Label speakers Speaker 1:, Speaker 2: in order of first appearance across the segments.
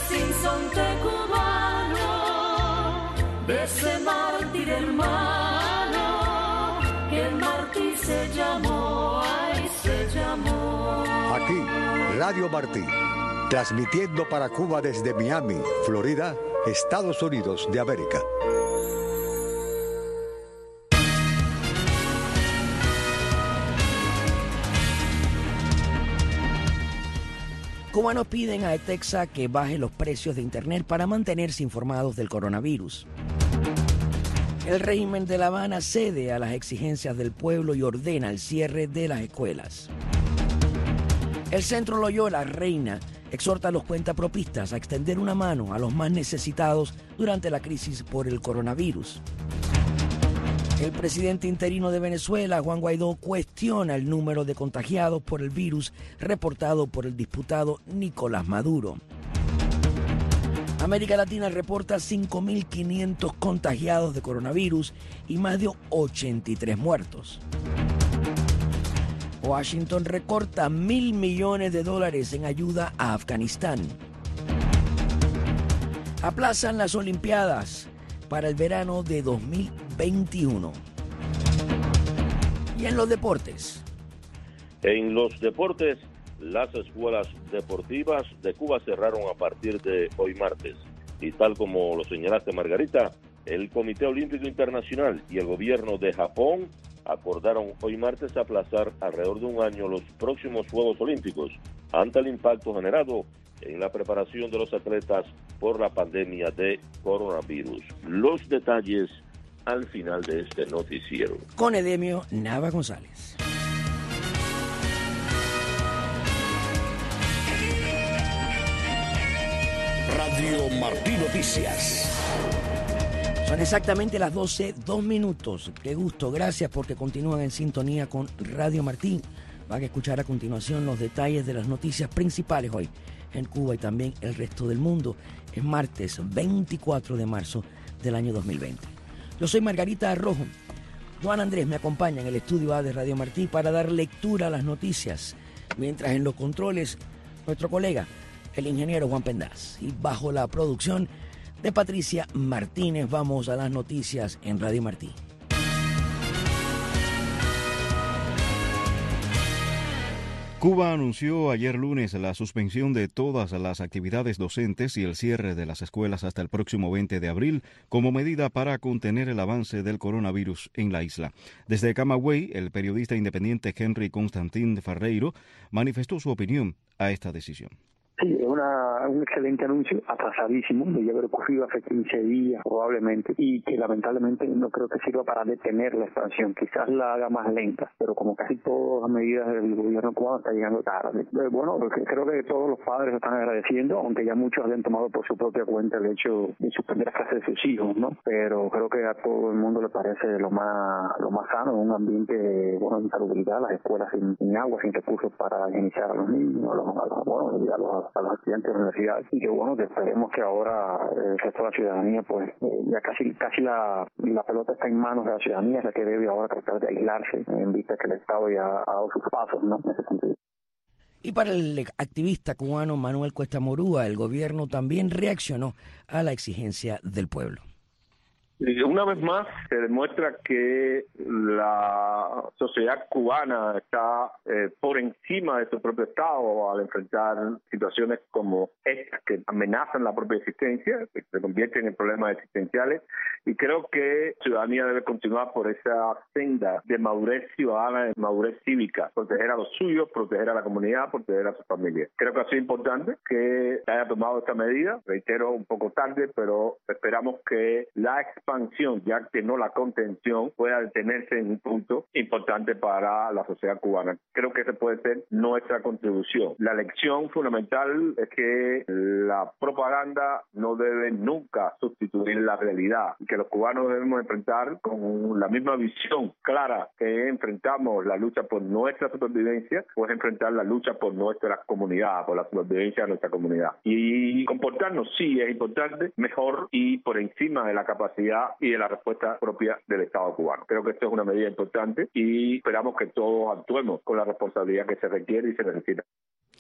Speaker 1: sinsonte cubano, de ese mártir hermano, que el mártir se llamó, ay, se llamó.
Speaker 2: Aquí, Radio Martí, transmitiendo para Cuba desde Miami, Florida, Estados Unidos de América.
Speaker 3: Cubanos piden a ETEXA que baje los precios de Internet para mantenerse informados del coronavirus. El régimen de La Habana cede a las exigencias del pueblo y ordena el cierre de las escuelas. El Centro Loyola Reina exhorta a los cuentapropistas a extender una mano a los más necesitados durante la crisis por el coronavirus. El presidente interino de Venezuela, Juan Guaidó, cuestiona el número de contagiados por el virus reportado por el diputado Nicolás Maduro. América Latina reporta 5.500 contagiados de coronavirus y más de 83 muertos. Washington recorta $1.000 millones en ayuda a Afganistán. Aplazan las Olimpiadas para el verano de 2021. Y en los deportes.
Speaker 4: En los deportes, las escuelas deportivas de Cuba cerraron a partir de hoy martes. Y tal como lo señalaste, Margarita, el Comité Olímpico Internacional y el gobierno de Japón acordaron hoy martes aplazar alrededor de un año los próximos Juegos Olímpicos ante el impacto generado en la preparación de los atletas por la pandemia de coronavirus. Los detalles al final de este noticiero.
Speaker 3: Con Edemio Nava González.
Speaker 5: Radio Martí Noticias.
Speaker 3: Son exactamente las 12:02. Qué gusto, gracias porque continúan en sintonía con Radio Martí. Van a escuchar a continuación los detalles de las noticias principales hoy en Cuba y también el resto del mundo. Es martes 24 de marzo del año 2020. Yo soy Margarita Arrojo. Juan Andrés me acompaña en el estudio A de Radio Martí para dar lectura a las noticias, mientras en los controles nuestro colega, el ingeniero Juan Pendaz. Y bajo la producción de Patricia Martínez, vamos a las noticias en Radio Martí.
Speaker 6: Cuba anunció ayer lunes la suspensión de todas las actividades docentes y el cierre de las escuelas hasta el próximo 20 de abril como medida para contener el avance del coronavirus en la isla. Desde Camagüey, el periodista independiente Henry Constantín Ferreiro manifestó su opinión a esta decisión.
Speaker 7: Sí, es un excelente anuncio, atrasadísimo, debía haber ocurrido hace 15 días probablemente, y que lamentablemente no creo que sirva para detener la expansión, quizás la haga más lenta, pero como casi todas las medidas del gobierno cubano está llegando tarde. Bueno, creo que todos los padres están agradeciendo, aunque ya muchos habían tomado por su propia cuenta el hecho de suspender las clases de sus hijos, ¿no? Pero creo que a todo el mundo le parece lo más sano, un ambiente de insalubridad, las escuelas sin agua, sin recursos para iniciar a los niños, a los estudiantes de la universidad, y que que esperemos que ahora el resto de la ciudadanía, pues ya casi la pelota está en manos de la ciudadanía, es la que debe ahora tratar de aislarse en vista que el Estado ya ha dado sus pasos, ¿no? En ese sentido.
Speaker 3: Y para el activista cubano Manuel Cuesta Morúa, el gobierno también reaccionó a la exigencia del pueblo.
Speaker 8: Una vez más se demuestra que la sociedad cubana está por encima de su propio Estado al enfrentar situaciones como estas que amenazan la propia existencia, que se convierten en problemas existenciales, y creo que la ciudadanía debe continuar por esa senda de madurez ciudadana, de madurez cívica, proteger a los suyos, proteger a la comunidad, proteger a su familia. Creo que ha sido importante que se haya tomado esta medida, reitero, un poco tarde, pero esperamos que la expansión, ya que no la contención, pueda detenerse en un punto importante para la sociedad cubana. Creo que esa puede ser nuestra contribución. La lección fundamental es que la propaganda no debe nunca sustituir la realidad, y que los cubanos debemos enfrentar con la misma visión clara que enfrentamos la lucha por nuestra supervivencia, pues enfrentar la lucha por nuestra comunidad, por la supervivencia de nuestra comunidad. Y comportarnos, sí, es importante, mejor y por encima de la capacidad y de la respuesta propia del Estado cubano. Creo que esto es una medida importante y esperamos que todos actuemos con la responsabilidad que se requiere y se necesita.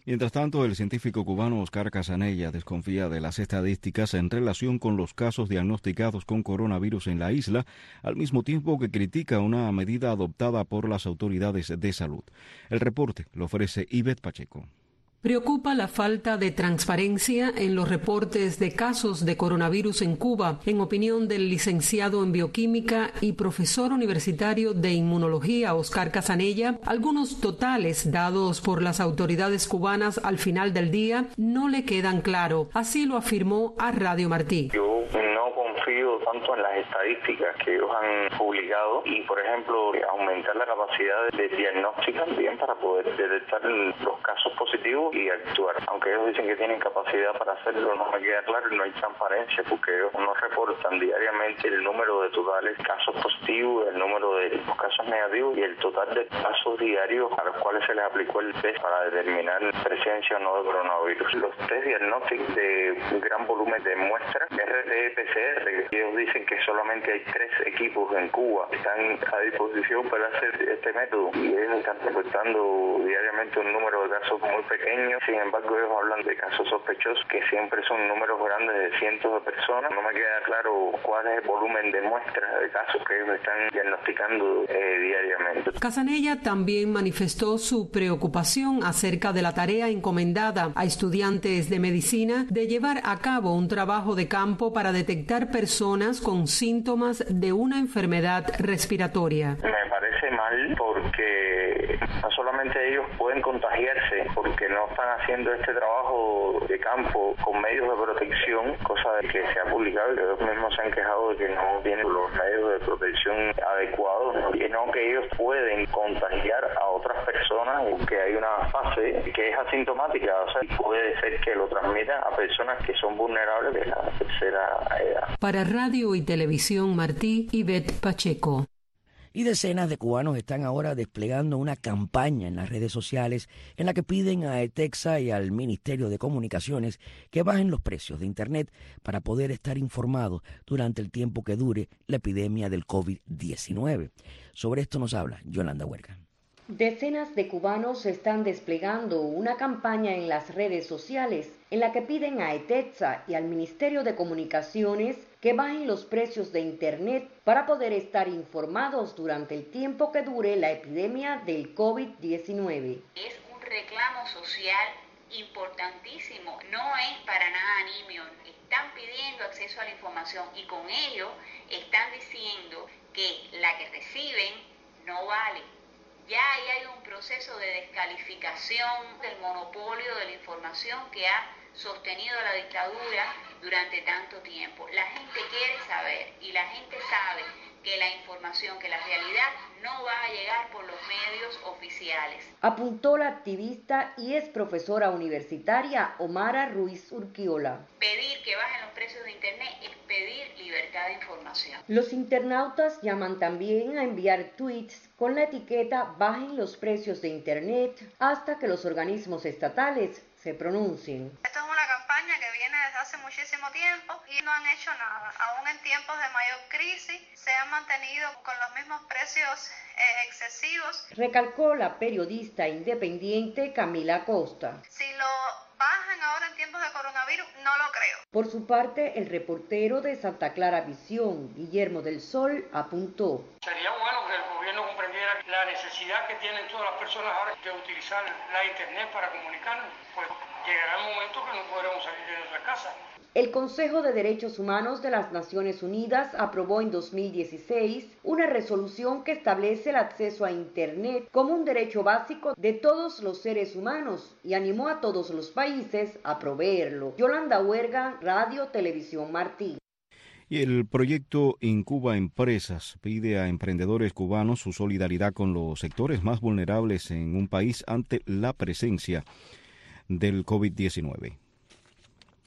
Speaker 6: Mientras tanto, el científico cubano Oscar Casanella desconfía de las estadísticas en relación con los casos diagnosticados con coronavirus en la isla, al mismo tiempo que critica una medida adoptada por las autoridades de salud. El reporte lo ofrece Ivette Pacheco.
Speaker 9: Preocupa la falta de transparencia en los reportes de casos de coronavirus en Cuba, en opinión del licenciado en bioquímica y profesor universitario de inmunología Oscar Casanella. Algunos totales dados por las autoridades cubanas al final del día no le quedan claros. Así lo afirmó a Radio Martí.
Speaker 10: Yo no confío tanto en las estadísticas que ellos han publicado y, por ejemplo, aumentar la capacidad de diagnóstico también para poder detectar los casos positivos y actuar. Aunque ellos dicen que tienen capacidad para hacerlo, no me queda claro y no hay transparencia porque ellos no reportan diariamente el número de totales casos positivos, el número de los casos negativos y el total de casos diarios a los cuales se les aplicó el test para determinar presencia o no de coronavirus. Los test diagnósticos de un gran volumen de muestras, RT-PCR, ellos dicen que solamente hay 3 equipos en Cuba que están a disposición para hacer este método y ellos están reportando diariamente un número de casos muy pequeño. Sin embargo, ellos hablan de casos sospechosos que siempre son números grandes de cientos de personas. No me queda claro cuál es el volumen de muestras de casos que ellos están diagnosticando diariamente.
Speaker 9: Casanella también manifestó su preocupación acerca de la tarea encomendada a estudiantes de medicina de llevar a cabo un trabajo de campo para detectar personas con síntomas de una enfermedad respiratoria.
Speaker 10: Me parece mal porque no solamente ellos pueden contagiarse porque no están haciendo este trabajo de campo con medios de protección, cosa de que se ha publicado y que ellos mismos se han quejado de que no tienen los medios de protección adecuados, sino que ellos pueden contagiar a otras personas porque hay una fase que es asintomática, o sea, puede ser que lo transmitan a personas que son vulnerables de la tercera edad.
Speaker 9: Para Radio y Televisión Martí, Ivette Pacheco.
Speaker 3: Y decenas de cubanos están ahora desplegando una campaña en las redes sociales en la que piden a ETEXA y al Ministerio de Comunicaciones que bajen los precios de Internet para poder estar informados durante el tiempo que dure la epidemia del COVID-19. Sobre esto nos habla Yolanda Huerga.
Speaker 11: Decenas de cubanos están desplegando una campaña en las redes sociales en la que piden a ETEXA y al Ministerio de Comunicaciones que bajen los precios de Internet para poder estar informados durante el tiempo que dure la epidemia del COVID-19.
Speaker 12: Es un reclamo social importantísimo, no es para nada nimio. Están pidiendo acceso a la información y con ello están diciendo que la que reciben no vale. Ya ahí hay un proceso de descalificación del monopolio de la información que ha sostenido la dictadura durante tanto tiempo. La gente quiere saber y la gente sabe que la información, que la realidad no va a llegar por los medios oficiales.
Speaker 11: Apuntó la activista y es profesora universitaria Omara Ruiz Urquiola.
Speaker 12: Pedir que bajen los precios de Internet es pedir libertad de información.
Speaker 11: Los internautas llaman también a enviar tweets con la etiqueta "bajen los precios de Internet" hasta que los organismos estatales se pronuncien.
Speaker 13: Esto es una campaña que viene desde hace muchísimo tiempo y no han hecho nada. Aún en tiempos de mayor crisis se han mantenido con los mismos precios excesivos.
Speaker 11: Recalcó la periodista independiente Camila Costa.
Speaker 13: Si lo bajan ahora en tiempos de coronavirus, no lo creo.
Speaker 11: Por su parte, el reportero de Santa Clara Visión, Guillermo del Sol, apuntó.
Speaker 14: Sería bueno que el gobierno comprendiera la necesidad que tienen todas las personas ahora de utilizar la Internet para comunicarnos. Pues llegará el momento que no podremos salir de nuestra casa.
Speaker 11: El Consejo de Derechos Humanos de las Naciones Unidas aprobó en 2016 una resolución que establece el acceso a Internet como un derecho básico de todos los seres humanos y animó a todos los países a proveerlo. Yolanda Huerga, Radio Televisión Martí.
Speaker 6: Y el proyecto Incuba Empresas pide a emprendedores cubanos su solidaridad con los sectores más vulnerables en un país ante la presencia del COVID-19.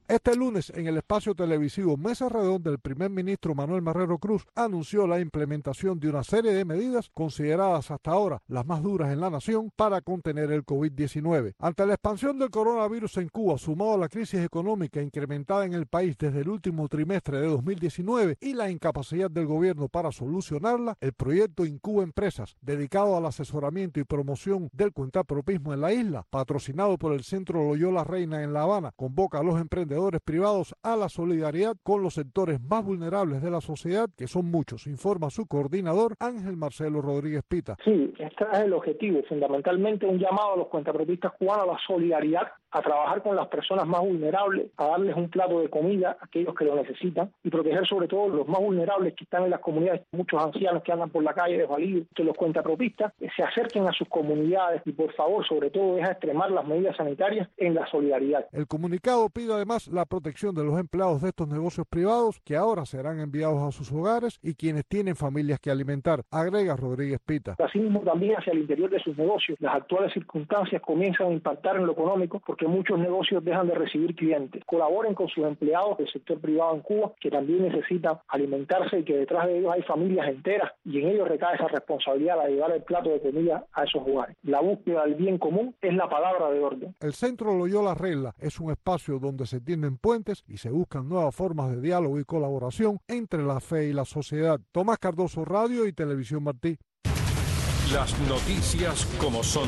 Speaker 15: Este lunes, en el espacio televisivo Mesa Redonda, el primer ministro Manuel Marrero Cruz anunció la implementación de una serie de medidas consideradas hasta ahora las más duras en la nación para contener el COVID-19. Ante la expansión del coronavirus en Cuba, sumado a la crisis económica incrementada en el país desde el último trimestre de 2019 y la incapacidad del gobierno para solucionarla, el proyecto Incuba Empresas, dedicado al asesoramiento y promoción del cuentapropismo en la isla, patrocinado por el Centro Loyola Reina en La Habana, convoca a los emprendedores privados a la solidaridad con los sectores más vulnerables de la sociedad, que son muchos, informa su coordinador Ángel Marcelo Rodríguez Pita.
Speaker 16: Sí, este es el objetivo, fundamentalmente un llamado a los cuentapropistas cubanos a la solidaridad, a trabajar con las personas más vulnerables, a darles un plato de comida a aquellos que lo necesitan y proteger sobre todo los más vulnerables que están en las comunidades, muchos ancianos que andan por la calle desvalidos, que los cuentapropistas se acerquen a sus comunidades y por favor, sobre todo, deja extremar las medidas sanitarias en la solidaridad.
Speaker 15: El comunicado pide además la protección de los empleados de estos negocios privados que ahora serán enviados a sus hogares y quienes tienen familias que alimentar, agrega Rodríguez Pita.
Speaker 16: Asimismo también hacia el interior de sus negocios. Las actuales circunstancias comienzan a impactar en lo económico porque muchos negocios dejan de recibir clientes. Colaboren con sus empleados del sector privado en Cuba que también necesitan alimentarse y que detrás de ellos hay familias enteras y en ellos recae esa responsabilidad de llevar el plato de comida a esos hogares. La búsqueda del bien común es la palabra de orden.
Speaker 15: El Centro Loyola Regla es un espacio donde se tienden puentes y se buscan nuevas formas de diálogo y colaboración entre la fe y la sociedad. Tomás Cardoso, Radio y Televisión Martí.
Speaker 17: Las noticias como son.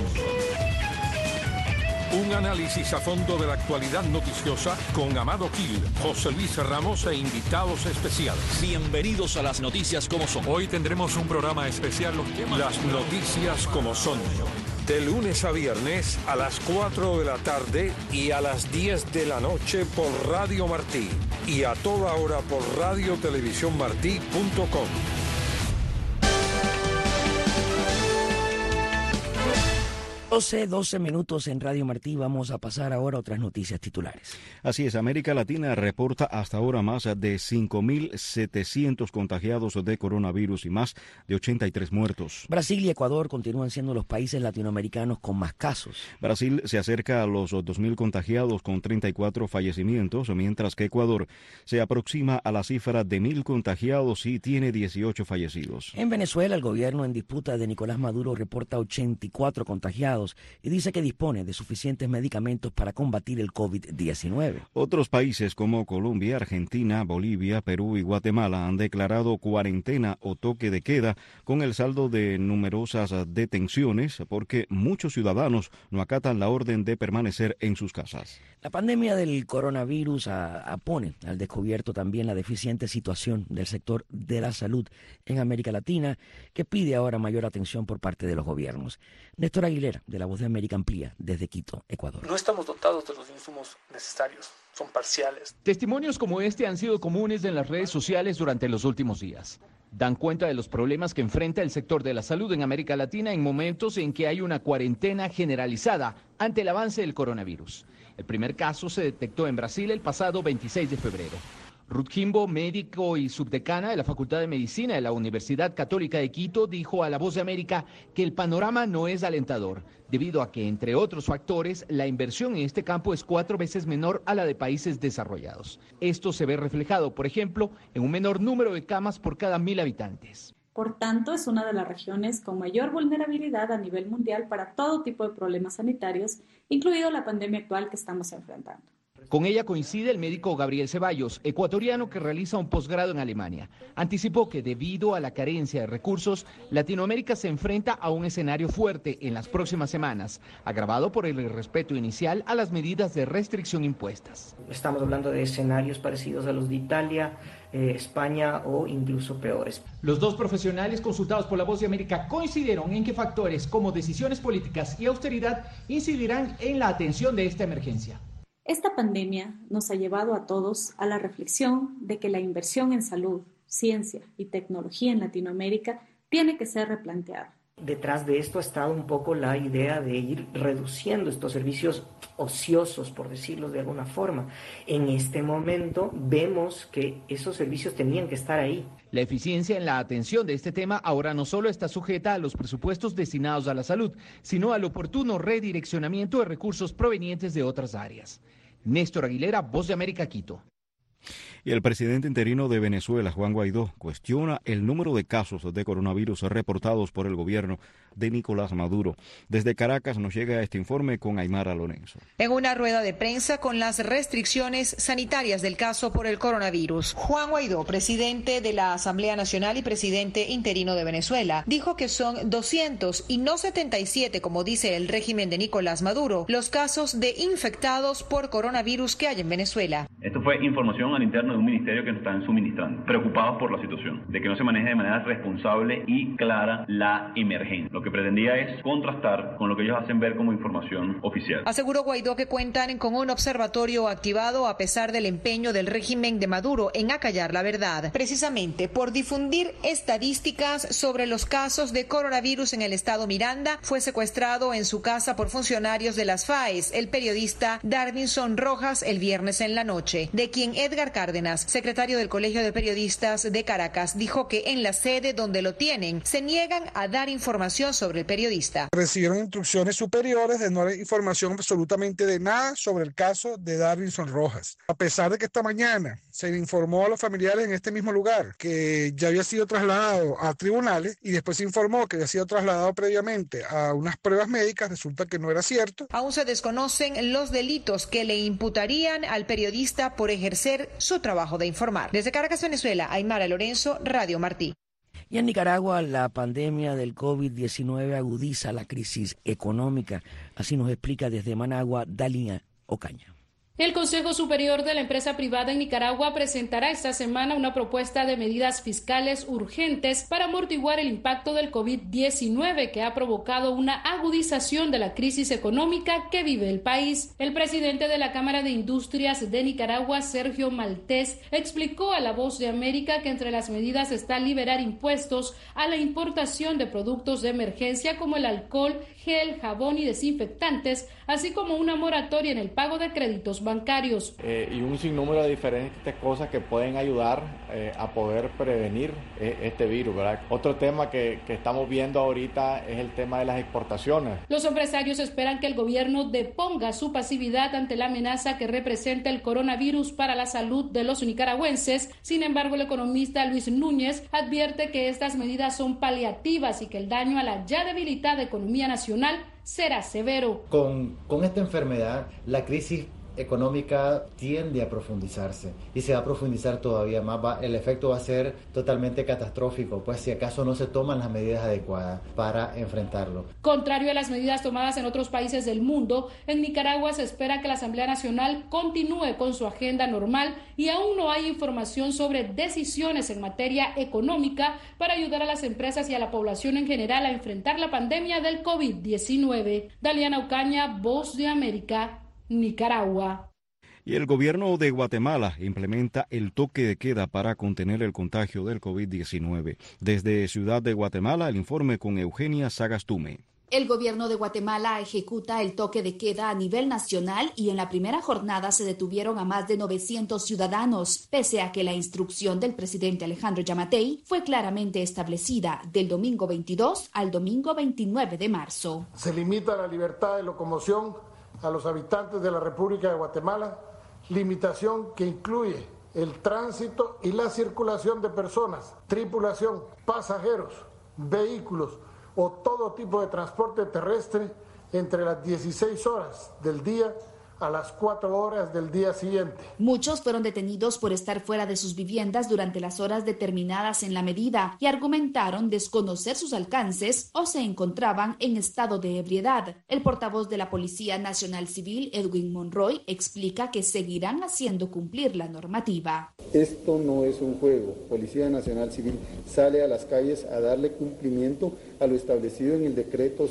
Speaker 17: Un análisis a fondo de la actualidad noticiosa con Amado Gil, José Luis Ramos e invitados especiales.
Speaker 5: Bienvenidos a las noticias como son.
Speaker 17: Hoy tendremos un programa especial, los temas. Las noticias como son. De lunes a viernes a las 4 de la tarde y a las 10 de la noche por Radio Martí. Y a toda hora por radiotelevisiónmartí.com.
Speaker 3: 12 minutos en Radio Martí. Vamos a pasar ahora a otras noticias titulares.
Speaker 6: Así es, América Latina reporta hasta ahora más de 5.700 contagiados de coronavirus y más de 83 muertos.
Speaker 3: Brasil y Ecuador continúan siendo los países latinoamericanos con más casos.
Speaker 6: Brasil se acerca a los 2.000 contagiados con 34 fallecimientos, mientras que Ecuador se aproxima a la cifra de 1.000 contagiados y tiene 18 fallecidos.
Speaker 3: En Venezuela, el gobierno en disputa de Nicolás Maduro reporta 84 contagiados y dice que dispone de suficientes medicamentos para combatir el COVID-19.
Speaker 6: Otros países como Colombia, Argentina, Bolivia, Perú y Guatemala han declarado cuarentena o toque de queda con el saldo de numerosas detenciones porque muchos ciudadanos no acatan la orden de permanecer en sus casas.
Speaker 3: La pandemia del coronavirus pone al descubierto también la deficiente situación del sector de la salud en América Latina, que pide ahora mayor atención por parte de los gobiernos. Néstor Aguilera, de La Voz de América, amplía desde Quito, Ecuador.
Speaker 18: No estamos dotados de los insumos necesarios, son parciales.
Speaker 19: Testimonios como este han sido comunes en las redes sociales durante los últimos días. Dan cuenta de los problemas que enfrenta el sector de la salud en América Latina en momentos en que hay una cuarentena generalizada ante el avance del coronavirus. El primer caso se detectó en Brasil el pasado 26 de febrero. Ruth Kimbo, médico y subdecana de la Facultad de Medicina de la Universidad Católica de Quito, dijo a La Voz de América que el panorama no es alentador, debido a que, entre otros factores, la inversión en este campo es 4 veces menor a la de países desarrollados. Esto se ve reflejado, por ejemplo, en un menor número de camas por cada 1.000 habitantes.
Speaker 20: Por tanto, es una de las regiones con mayor vulnerabilidad a nivel mundial para todo tipo de problemas sanitarios, incluido la pandemia actual que estamos enfrentando.
Speaker 19: Con ella coincide el médico Gabriel Ceballos, ecuatoriano que realiza un posgrado en Alemania. Anticipó que debido a la carencia de recursos, Latinoamérica se enfrenta a un escenario fuerte en las próximas semanas, agravado por el irrespeto inicial a las medidas de restricción impuestas.
Speaker 21: Estamos hablando de escenarios parecidos a los de Italia, España o incluso peores.
Speaker 19: Los dos profesionales consultados por La Voz de América coincidieron en que factores como decisiones políticas y austeridad incidirán en la atención de esta emergencia.
Speaker 20: Esta pandemia nos ha llevado a todos a la reflexión de que la inversión en salud, ciencia y tecnología en Latinoamérica tiene que ser replanteada.
Speaker 21: Detrás de esto ha estado un poco la idea de ir reduciendo estos servicios ociosos, por decirlo de alguna forma. En este momento vemos que esos servicios tenían que estar ahí.
Speaker 19: La eficiencia en la atención de este tema ahora no solo está sujeta a los presupuestos destinados a la salud, sino al oportuno redireccionamiento de recursos provenientes de otras áreas. Néstor Aguilera, Voz de América, Quito.
Speaker 6: Y el presidente interino de Venezuela, Juan Guaidó, cuestiona el número de casos de coronavirus reportados por el gobierno de Nicolás Maduro. Desde Caracas nos llega este informe con Aymara Lorenzo.
Speaker 1: En una rueda de prensa con las restricciones sanitarias del caso por el coronavirus, Juan Guaidó, presidente de la Asamblea Nacional y presidente interino de Venezuela, dijo que son 200 y no 77, como dice el régimen de Nicolás Maduro, los casos de infectados por coronavirus que hay en Venezuela.
Speaker 22: Esto fue información al interno de un ministerio que nos están suministrando, preocupados por la situación, de que no se maneje de manera responsable y clara la emergencia. Lo que pretendía es contrastar con lo que ellos hacen ver como información oficial.
Speaker 1: Aseguró Guaidó que cuentan con un observatorio activado a pesar del empeño del régimen de Maduro en acallar la verdad, precisamente por difundir estadísticas sobre los casos de coronavirus en el estado Miranda. Fue secuestrado en su casa por funcionarios de las FAES el periodista Darvinson Rojas el viernes en la noche, de quien Edgar Cárdenas, secretario del Colegio de Periodistas de Caracas, dijo que en la sede donde lo tienen se niegan a dar información sobre el periodista.
Speaker 23: Recibieron instrucciones superiores de no dar información absolutamente de nada sobre el caso de Darvinson Rojas, a pesar de que esta mañana se le informó a los familiares en este mismo lugar que ya había sido trasladado a tribunales y después se informó que había sido trasladado previamente a unas pruebas médicas. Resulta que no era cierto.
Speaker 1: Aún se desconocen los delitos que le imputarían al periodista por ejercer su trabajo de informar. Desde Caracas, Venezuela, Aymara Lorenzo, Radio Martí.
Speaker 3: Y en Nicaragua la pandemia del COVID-19 agudiza la crisis económica. Así nos explica desde Managua Dalina Ocaña.
Speaker 24: El Consejo Superior de la Empresa Privada en Nicaragua presentará esta semana una propuesta de medidas fiscales urgentes para amortiguar el impacto del COVID-19 que ha provocado una agudización de la crisis económica que vive el país. El presidente de la Cámara de Industrias de Nicaragua, Sergio Maltés, explicó a La Voz de América que entre las medidas está liberar impuestos a la importación de productos de emergencia como el alcohol, gel, jabón y desinfectantes, así como una moratoria en el pago de créditos bancarios.
Speaker 25: Y un sinnúmero de diferentes cosas que pueden ayudar a poder prevenir este virus, ¿verdad? Otro tema que estamos viendo ahorita es el tema de las exportaciones.
Speaker 24: Los empresarios esperan que el gobierno deponga su pasividad ante la amenaza que representa el coronavirus para la salud de los nicaragüenses. Sin embargo, el economista Luis Núñez advierte que estas medidas son paliativas y que el daño a la ya debilitada economía nacional será severo.
Speaker 26: Con esta enfermedad, la crisis económica tiende a profundizarse y se va a profundizar todavía más. El efecto va a ser totalmente catastrófico, pues si acaso no se toman las medidas adecuadas para enfrentarlo.
Speaker 24: Contrario a las medidas tomadas en otros países del mundo, en Nicaragua se espera que la Asamblea Nacional continúe con su agenda normal y aún no hay información sobre decisiones en materia económica para ayudar a las empresas y a la población en general a enfrentar la pandemia del COVID-19. Daliana Ocaña, Voz de América, Nicaragua.
Speaker 6: Y el gobierno de Guatemala implementa el toque de queda para contener el contagio del COVID-19. Desde Ciudad de Guatemala, el informe con Eugenia Sagastume.
Speaker 27: El gobierno de Guatemala ejecuta el toque de queda a nivel nacional y en la primera jornada se detuvieron a más de 900 ciudadanos, pese a que la instrucción del presidente Alejandro Yamatei fue claramente establecida del domingo 22 al domingo 29 de marzo.
Speaker 28: Se limita la libertad de locomoción a los habitantes de la República de Guatemala, limitación que incluye el tránsito y la circulación de personas, tripulación, pasajeros, vehículos o todo tipo de transporte terrestre entre las 16 horas del día a las 4 horas del día siguiente.
Speaker 27: Muchos fueron detenidos por estar fuera de sus viviendas durante las horas determinadas en la medida y argumentaron desconocer sus alcances o se encontraban en estado de ebriedad. El portavoz de la Policía Nacional Civil, Edwin Monroy, explica que seguirán haciendo cumplir la normativa.
Speaker 29: Esto no es un juego. Policía Nacional Civil sale a las calles a darle cumplimiento a lo establecido en el decreto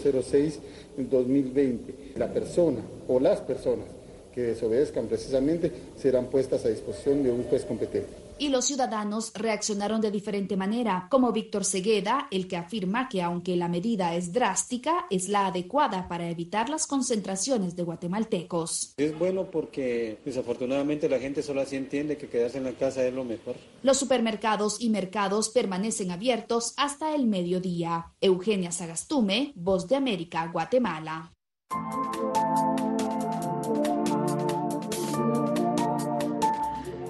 Speaker 29: 06/2020. La persona o las personas que desobedezcan precisamente serán puestas a disposición de un juez competente.
Speaker 27: Y los ciudadanos reaccionaron de diferente manera, como Víctor Segueda, el que afirma que aunque la medida es drástica, es la adecuada para evitar las concentraciones de guatemaltecos.
Speaker 29: Es bueno porque desafortunadamente la gente solo así entiende que quedarse en la casa es lo mejor.
Speaker 27: Los supermercados y mercados permanecen abiertos hasta el mediodía. Eugenia Sagastume, Voz de América, Guatemala.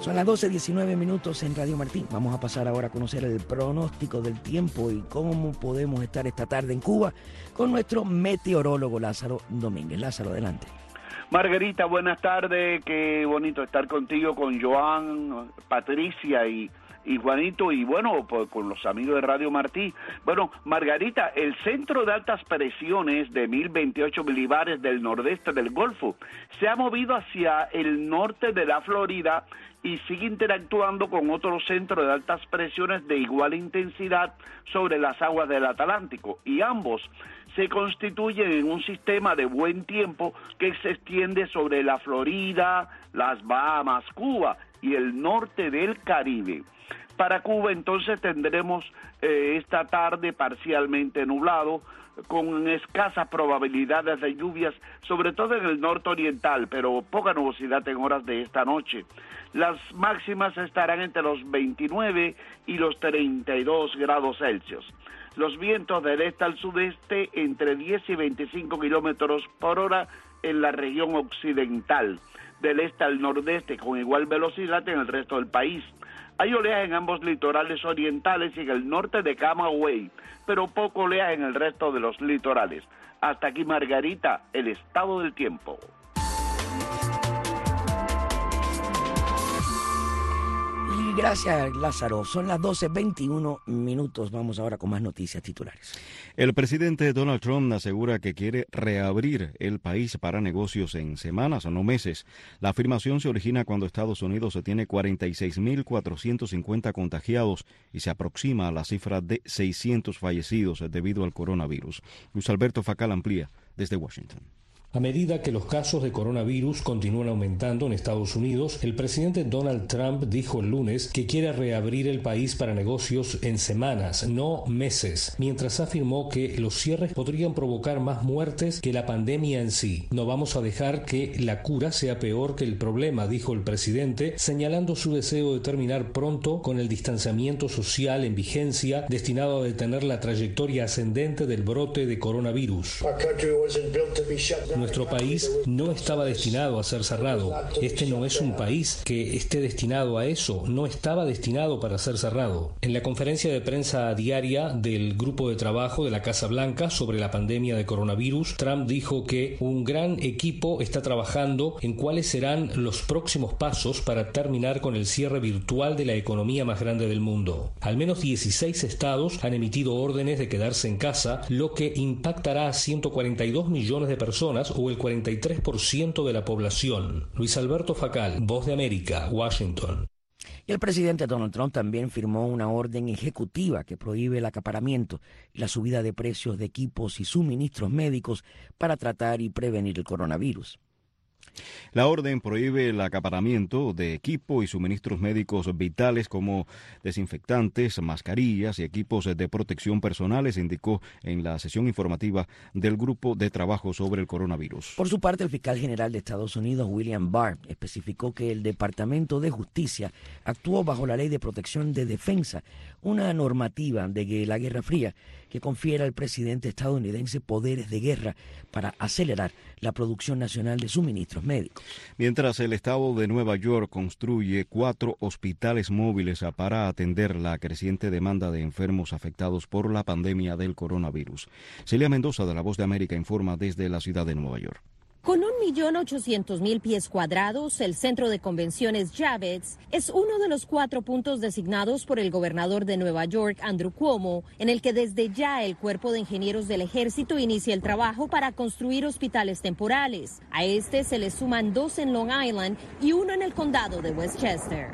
Speaker 3: Son las 12:19 en Radio Martí. Vamos a pasar ahora a conocer el pronóstico del tiempo y cómo podemos estar esta tarde en Cuba con nuestro meteorólogo Lázaro Domínguez. Lázaro, adelante.
Speaker 2: Margarita, buenas tardes. Qué bonito estar contigo, con Joan, Patricia y Juanito, y bueno, pues con los amigos de Radio Martí. Bueno, Margarita, el centro de altas presiones de 1028 milibares del nordeste del Golfo se ha movido hacia el norte de la Florida y sigue interactuando con otro centro de altas presiones de igual intensidad sobre las aguas del Atlántico, y ambos se constituyen en un sistema de buen tiempo que se extiende sobre la Florida, las Bahamas, Cuba y el norte del Caribe. Para Cuba entonces tendremos esta tarde parcialmente nublado, con escasas probabilidades de lluvias, sobre todo en el norte oriental, pero poca nubosidad en horas de esta noche. Las máximas estarán entre los 29 y los 32 grados Celsius. Los vientos del este al sudeste entre 10 y 25 kilómetros por hora en la región occidental, del este al nordeste con igual velocidad en el resto del país. Hay oleaje en ambos litorales orientales y en el norte de Camagüey, pero poco oleaje en el resto de los litorales. Hasta aquí, Margarita, el estado del tiempo.
Speaker 3: Y gracias, Lázaro. Son las 12:21. Vamos ahora con más noticias titulares.
Speaker 6: El presidente Donald Trump asegura que quiere reabrir el país para negocios en semanas, no meses. La afirmación se origina cuando Estados Unidos tiene 46.450 contagiados y se aproxima a la cifra de 600 fallecidos debido al coronavirus. Luis Alberto Facal amplía desde Washington.
Speaker 4: A medida que los casos de coronavirus continúan aumentando en Estados Unidos, el presidente Donald Trump dijo el lunes que quiere reabrir el país para negocios en semanas, no meses, mientras afirmó que los cierres podrían provocar más muertes que la pandemia en sí. No vamos a dejar que la cura sea peor que el problema, dijo el presidente, señalando su deseo de terminar pronto con el distanciamiento social en vigencia destinado a detener la trayectoria ascendente del brote de coronavirus. Nuestro país no estaba destinado a ser cerrado. Este no es un país que esté destinado a eso. No estaba destinado para ser cerrado. En la conferencia de prensa diaria del grupo de trabajo de la Casa Blanca sobre la pandemia de coronavirus, Trump dijo que un gran equipo está trabajando en cuáles serán los próximos pasos para terminar con el cierre virtual de la economía más grande del mundo. Al menos 16 estados han emitido órdenes de quedarse en casa, lo que impactará a 142 millones de personas o el 43% de la población. Luis Alberto Facal, Voz de América, Washington.
Speaker 3: Y el presidente Donald Trump también firmó una orden ejecutiva que prohíbe el acaparamiento y la subida de precios de equipos y suministros médicos para tratar y prevenir el coronavirus.
Speaker 6: La orden prohíbe el acaparamiento de equipo y suministros médicos vitales como desinfectantes, mascarillas y equipos de protección personales, indicó en la sesión informativa del Grupo de Trabajo sobre el Coronavirus.
Speaker 3: Por su parte, el fiscal general de Estados Unidos, William Barr, especificó que el Departamento de Justicia actuó bajo la Ley de Protección de Defensa, una normativa de la Guerra Fría que confiere al presidente estadounidense poderes de guerra para acelerar la producción nacional de suministros médicos.
Speaker 6: Mientras el estado de Nueva York construye 4 hospitales móviles para atender la creciente demanda de enfermos afectados por la pandemia del coronavirus. Celia Mendoza, de La Voz de América, informa desde la ciudad de Nueva York.
Speaker 7: Con 1.800.000 pies cuadrados, el centro de convenciones Javits es uno de los 4 puntos designados por el gobernador de Nueva York, Andrew Cuomo, en el que desde ya el Cuerpo de Ingenieros del Ejército inicia el trabajo para construir hospitales temporales. A este se le suman 2 en Long Island y 1 en el condado de Westchester.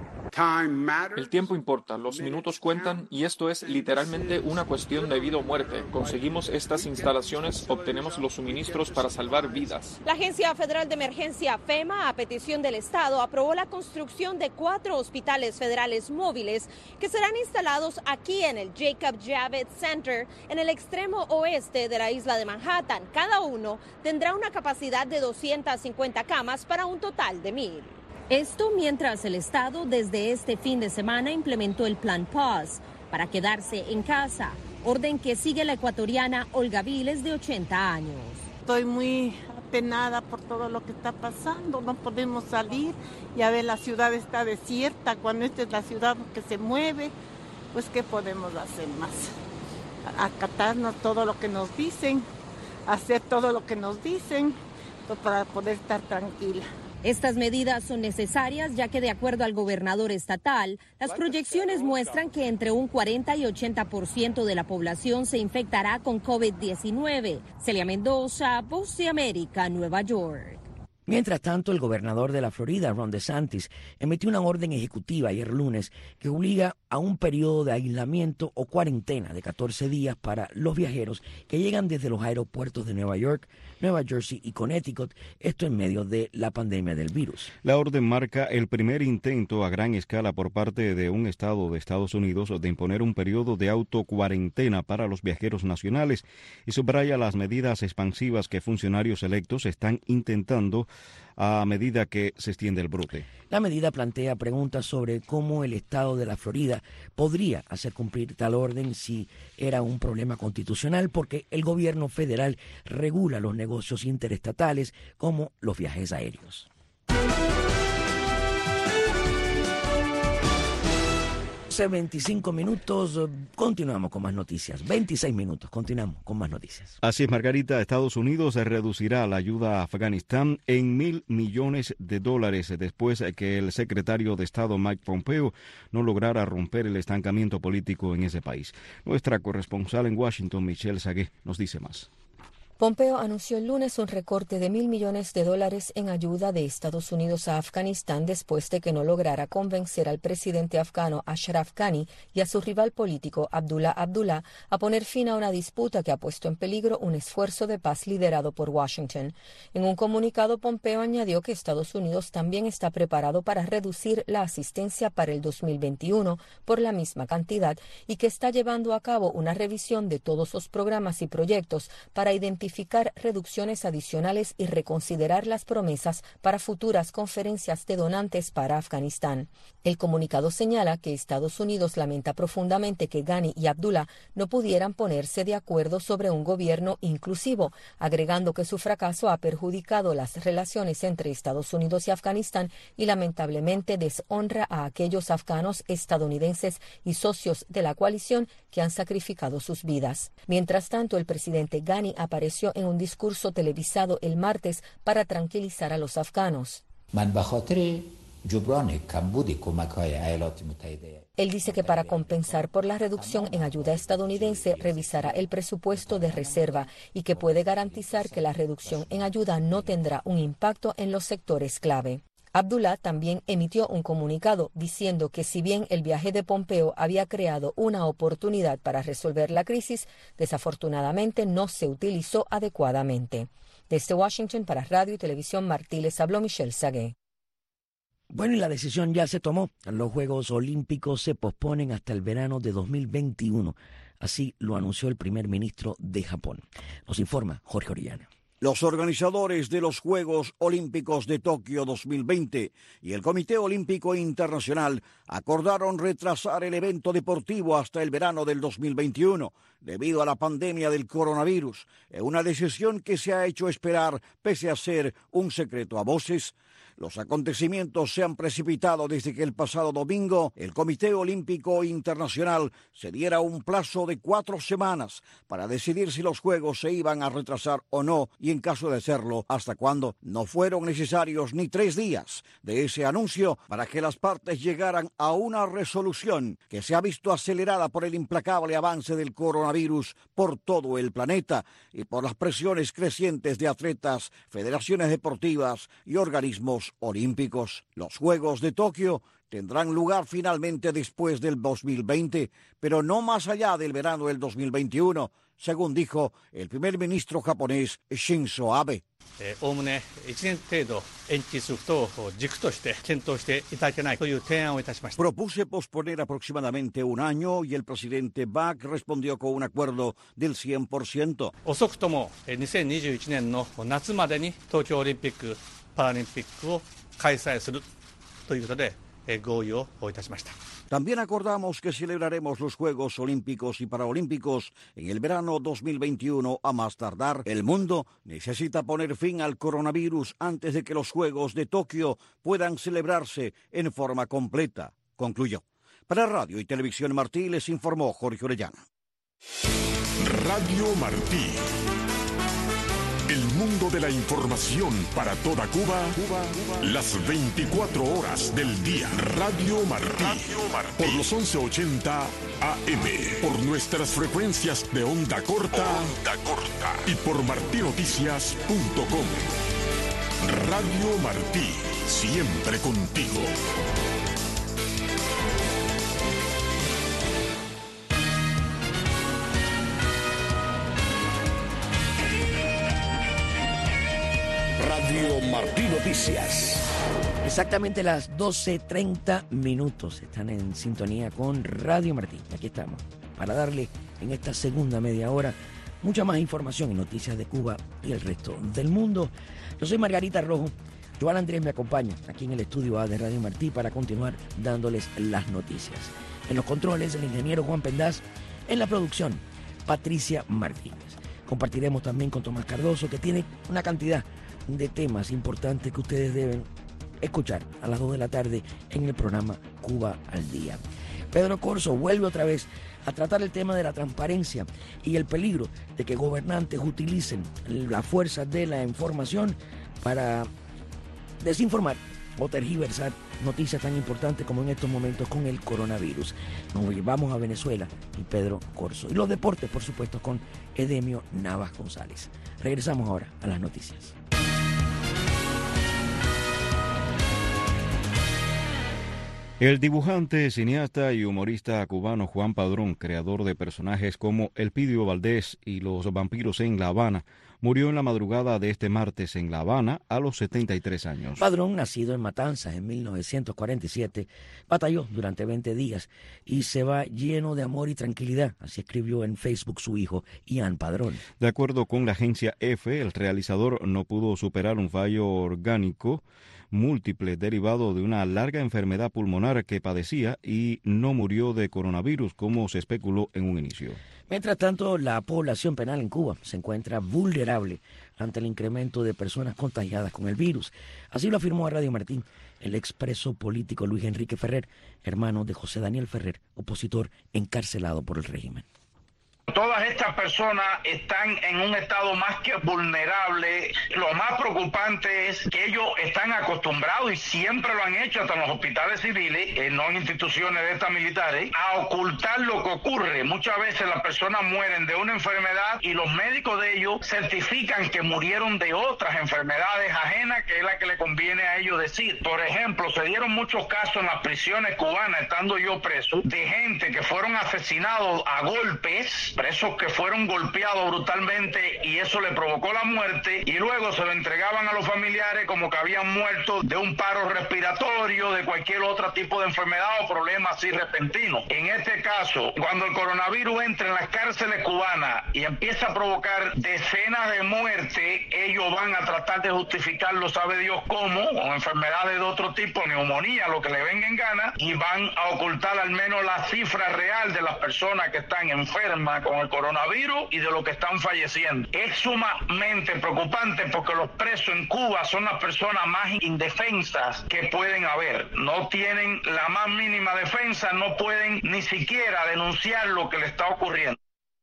Speaker 8: El tiempo importa, los minutos cuentan y esto es literalmente una cuestión de vida o muerte. Conseguimos estas instalaciones, obtenemos los suministros para salvar vidas.
Speaker 7: La Agencia Federal de Emergencia FEMA, a petición del Estado, aprobó la construcción de 4 hospitales federales móviles que serán instalados aquí en el Jacob Javits Center, en el extremo oeste de la isla de Manhattan. Cada uno tendrá una capacidad de 250 camas para un total de 1,000. Esto mientras el Estado desde este fin de semana implementó el Plan Pause para quedarse en casa, orden que sigue la ecuatoriana Olga Viles, de 80 años.
Speaker 9: Estoy muy
Speaker 5: parte nada por todo lo que está pasando, no podemos salir, ya ve, la ciudad está desierta, cuando esta es la ciudad que se mueve, pues ¿qué podemos hacer más? Acatarnos todo lo que nos dicen, hacer todo lo que nos dicen, pues, para poder estar tranquila.
Speaker 7: Estas medidas son necesarias ya que de acuerdo al gobernador estatal, las proyecciones muestran que entre un 40 y 80% de la población se infectará con COVID-19. Celia Mendoza, Voz de América, Nueva York.
Speaker 3: Mientras tanto, el gobernador de la Florida, Ron DeSantis, emitió una orden ejecutiva ayer lunes que obliga a un periodo de aislamiento o cuarentena de 14 días para los viajeros que llegan desde los aeropuertos de Nueva York, Nueva Jersey y Connecticut, esto en medio de la pandemia del virus.
Speaker 6: La orden marca el primer intento a gran escala por parte de un estado de Estados Unidos de imponer un periodo de autocuarentena para los viajeros nacionales y subraya las medidas expansivas que funcionarios electos están intentando a medida que se extiende el brote.
Speaker 3: La medida plantea preguntas sobre cómo el estado de la Florida podría hacer cumplir tal orden si era un problema constitucional, porque el gobierno federal regula los negocios interestatales como los viajes aéreos. 25 minutos, continuamos con más noticias. 26 minutos, continuamos con más noticias.
Speaker 6: Así es, Margarita. Estados Unidos reducirá la ayuda a Afganistán en $1,000 millones después de que el secretario de Estado Mike Pompeo no lograra romper el estancamiento político en ese país. Nuestra corresponsal en Washington, Michelle Sagué, nos dice más.
Speaker 9: Pompeo anunció el lunes un recorte de $1,000 millones en ayuda de Estados Unidos a Afganistán después de que no lograra convencer al presidente afgano Ashraf Ghani y a su rival político Abdullah Abdullah a poner fin a una disputa que ha puesto en peligro un esfuerzo de paz liderado por Washington. En un comunicado, Pompeo añadió que Estados Unidos también está preparado para reducir la asistencia para el 2021 por la misma cantidad y que está llevando a cabo una revisión de todos los programas y proyectos para identificar reducciones adicionales y reconsiderar las promesas para futuras conferencias de donantes para Afganistán. El comunicado señala que Estados Unidos lamenta profundamente que Ghani y Abdullah no pudieran ponerse de acuerdo sobre un gobierno inclusivo, agregando que su fracaso ha perjudicado las relaciones entre Estados Unidos y Afganistán y lamentablemente deshonra a aquellos afganos, estadounidenses y socios de la coalición que han sacrificado sus vidas. Mientras tanto, el presidente Ghani apareció en un discurso televisado el martes para tranquilizar a los afganos. Él dice que para compensar por la reducción en ayuda estadounidense revisará el presupuesto de reserva y que puede garantizar que la reducción en ayuda no tendrá un impacto en los sectores clave. Abdullah también emitió un comunicado diciendo que si bien el viaje de Pompeo había creado una oportunidad para resolver la crisis, desafortunadamente no se utilizó adecuadamente. Desde Washington para Radio y Televisión Martí les habló Michelle Sagué.
Speaker 3: Bueno, y la decisión ya se tomó. Los Juegos Olímpicos se posponen hasta el verano de 2021. Así lo anunció el primer ministro de Japón. Nos informa Jorge Orellana.
Speaker 10: Los organizadores de los Juegos Olímpicos de Tokio 2020 y el Comité Olímpico Internacional acordaron retrasar el evento deportivo hasta el verano del 2021 debido a la pandemia del coronavirus, una decisión que se ha hecho esperar pese a ser un secreto a voces. Los acontecimientos se han precipitado desde que el pasado domingo el Comité Olímpico Internacional se diera un plazo de 4 semanas para decidir si los Juegos se iban a retrasar o no y en caso de hacerlo, hasta cuándo. No fueron necesarios ni 3 días de ese anuncio para que las partes llegaran a una resolución que se ha visto acelerada por el implacable avance del coronavirus por todo el planeta y por las presiones crecientes de atletas, federaciones deportivas y organismos olímpicos. Los Juegos de Tokio tendrán lugar finalmente después del 2020, pero no más allá del verano del 2021, según dijo el primer ministro japonés Shinzo Abe. Propuse posponer aproximadamente un año y el presidente Bak respondió con un acuerdo del 100%.
Speaker 18: 遅くとも2021年の夏までに東京オリンピック・パラリンピックを開催するということで合意をいたしました。
Speaker 10: También acordamos que celebraremos los Juegos Olímpicos y Paralímpicos en el verano 2021 a más tardar. El mundo necesita poner fin al coronavirus antes de que los Juegos de Tokio puedan celebrarse en forma completa, concluyó. Para Radio y Televisión Martí les informó Jorge Orellana.
Speaker 11: Radio Martí. El mundo de la información para toda Cuba, las 24 horas del día. Radio Martí, por los 1180 AM, por nuestras frecuencias de onda corta y por martinoticias.com. Radio Martí, siempre contigo. Radio Martí Noticias.
Speaker 3: Exactamente las 12:30. Están en sintonía con Radio Martí. Aquí estamos para darle en esta segunda media hora mucha más información y noticias de Cuba y el resto del mundo. Yo soy Margarita Rojo. Joan Andrés me acompaña aquí en el estudio A de Radio Martí para continuar dándoles las noticias. En los controles, el ingeniero Juan Pendaz. En la producción, Patricia Martínez. Compartiremos también con Tomás Cardoso, que tiene una cantidad de temas importantes que ustedes deben escuchar a las 2 de la tarde en el programa Cuba al Día. Pedro Corso vuelve otra vez a tratar el tema de la transparencia y el peligro de que gobernantes utilicen la fuerza de la información para desinformar o tergiversar noticias tan importantes como en estos momentos con el coronavirus. Nos llevamos a Venezuela y Pedro Corso. Y los deportes, por supuesto, con Edemio Navas González. Regresamos ahora a las noticias.
Speaker 6: El dibujante, cineasta y humorista cubano Juan Padrón, creador de personajes como Elpidio Valdés y Los vampiros en La Habana, murió en la madrugada de este martes en La Habana a los 73 años.
Speaker 3: Padrón, nacido en Matanzas en 1947, batalló durante 20 días y se va lleno de amor y tranquilidad, así escribió en Facebook su hijo, Ian Padrón.
Speaker 6: De acuerdo con la agencia EFE, el realizador no pudo superar un fallo orgánico múltiple derivado de una larga enfermedad pulmonar que padecía y no murió de coronavirus como se especuló en un inicio.
Speaker 3: Mientras tanto, la población penal en Cuba se encuentra vulnerable ante el incremento de personas contagiadas con el virus. Así lo afirmó a Radio Martín el expreso político Luis Enrique Ferrer, hermano de José Daniel Ferrer, opositor encarcelado por el régimen.
Speaker 12: Todas estas personas están en un estado más que vulnerable. Lo más preocupante es que ellos están acostumbrados, y siempre lo han hecho hasta en los hospitales civiles, no en instituciones de estas militares, a ocultar lo que ocurre. Muchas veces las personas mueren de una enfermedad y los médicos de ellos certifican que murieron de otras enfermedades ajenas, que es la que le conviene a ellos decir. Por ejemplo, se dieron muchos casos en las prisiones cubanas, estando yo preso, de gente que fueron asesinados a golpes, presos que fueron golpeados brutalmente y eso le provocó la muerte, y luego se lo entregaban a los familiares como que habían muerto de un paro respiratorio, de cualquier otro tipo de enfermedad o problema así repentino. En este caso, cuando el coronavirus entra en las cárceles cubanas y empieza a provocar decenas de muertes, ellos van a tratar de justificarlo, sabe Dios cómo, con enfermedades de otro tipo, neumonía, lo que le venga en gana, y van a ocultar al menos la cifra real de las personas que están enfermas con el coronavirus y de los que están falleciendo. Es sumamente preocupante porque los presos en Cuba son las personas más indefensas que pueden haber. No tienen la más mínima defensa, no pueden ni siquiera denunciar lo que le está ocurriendo.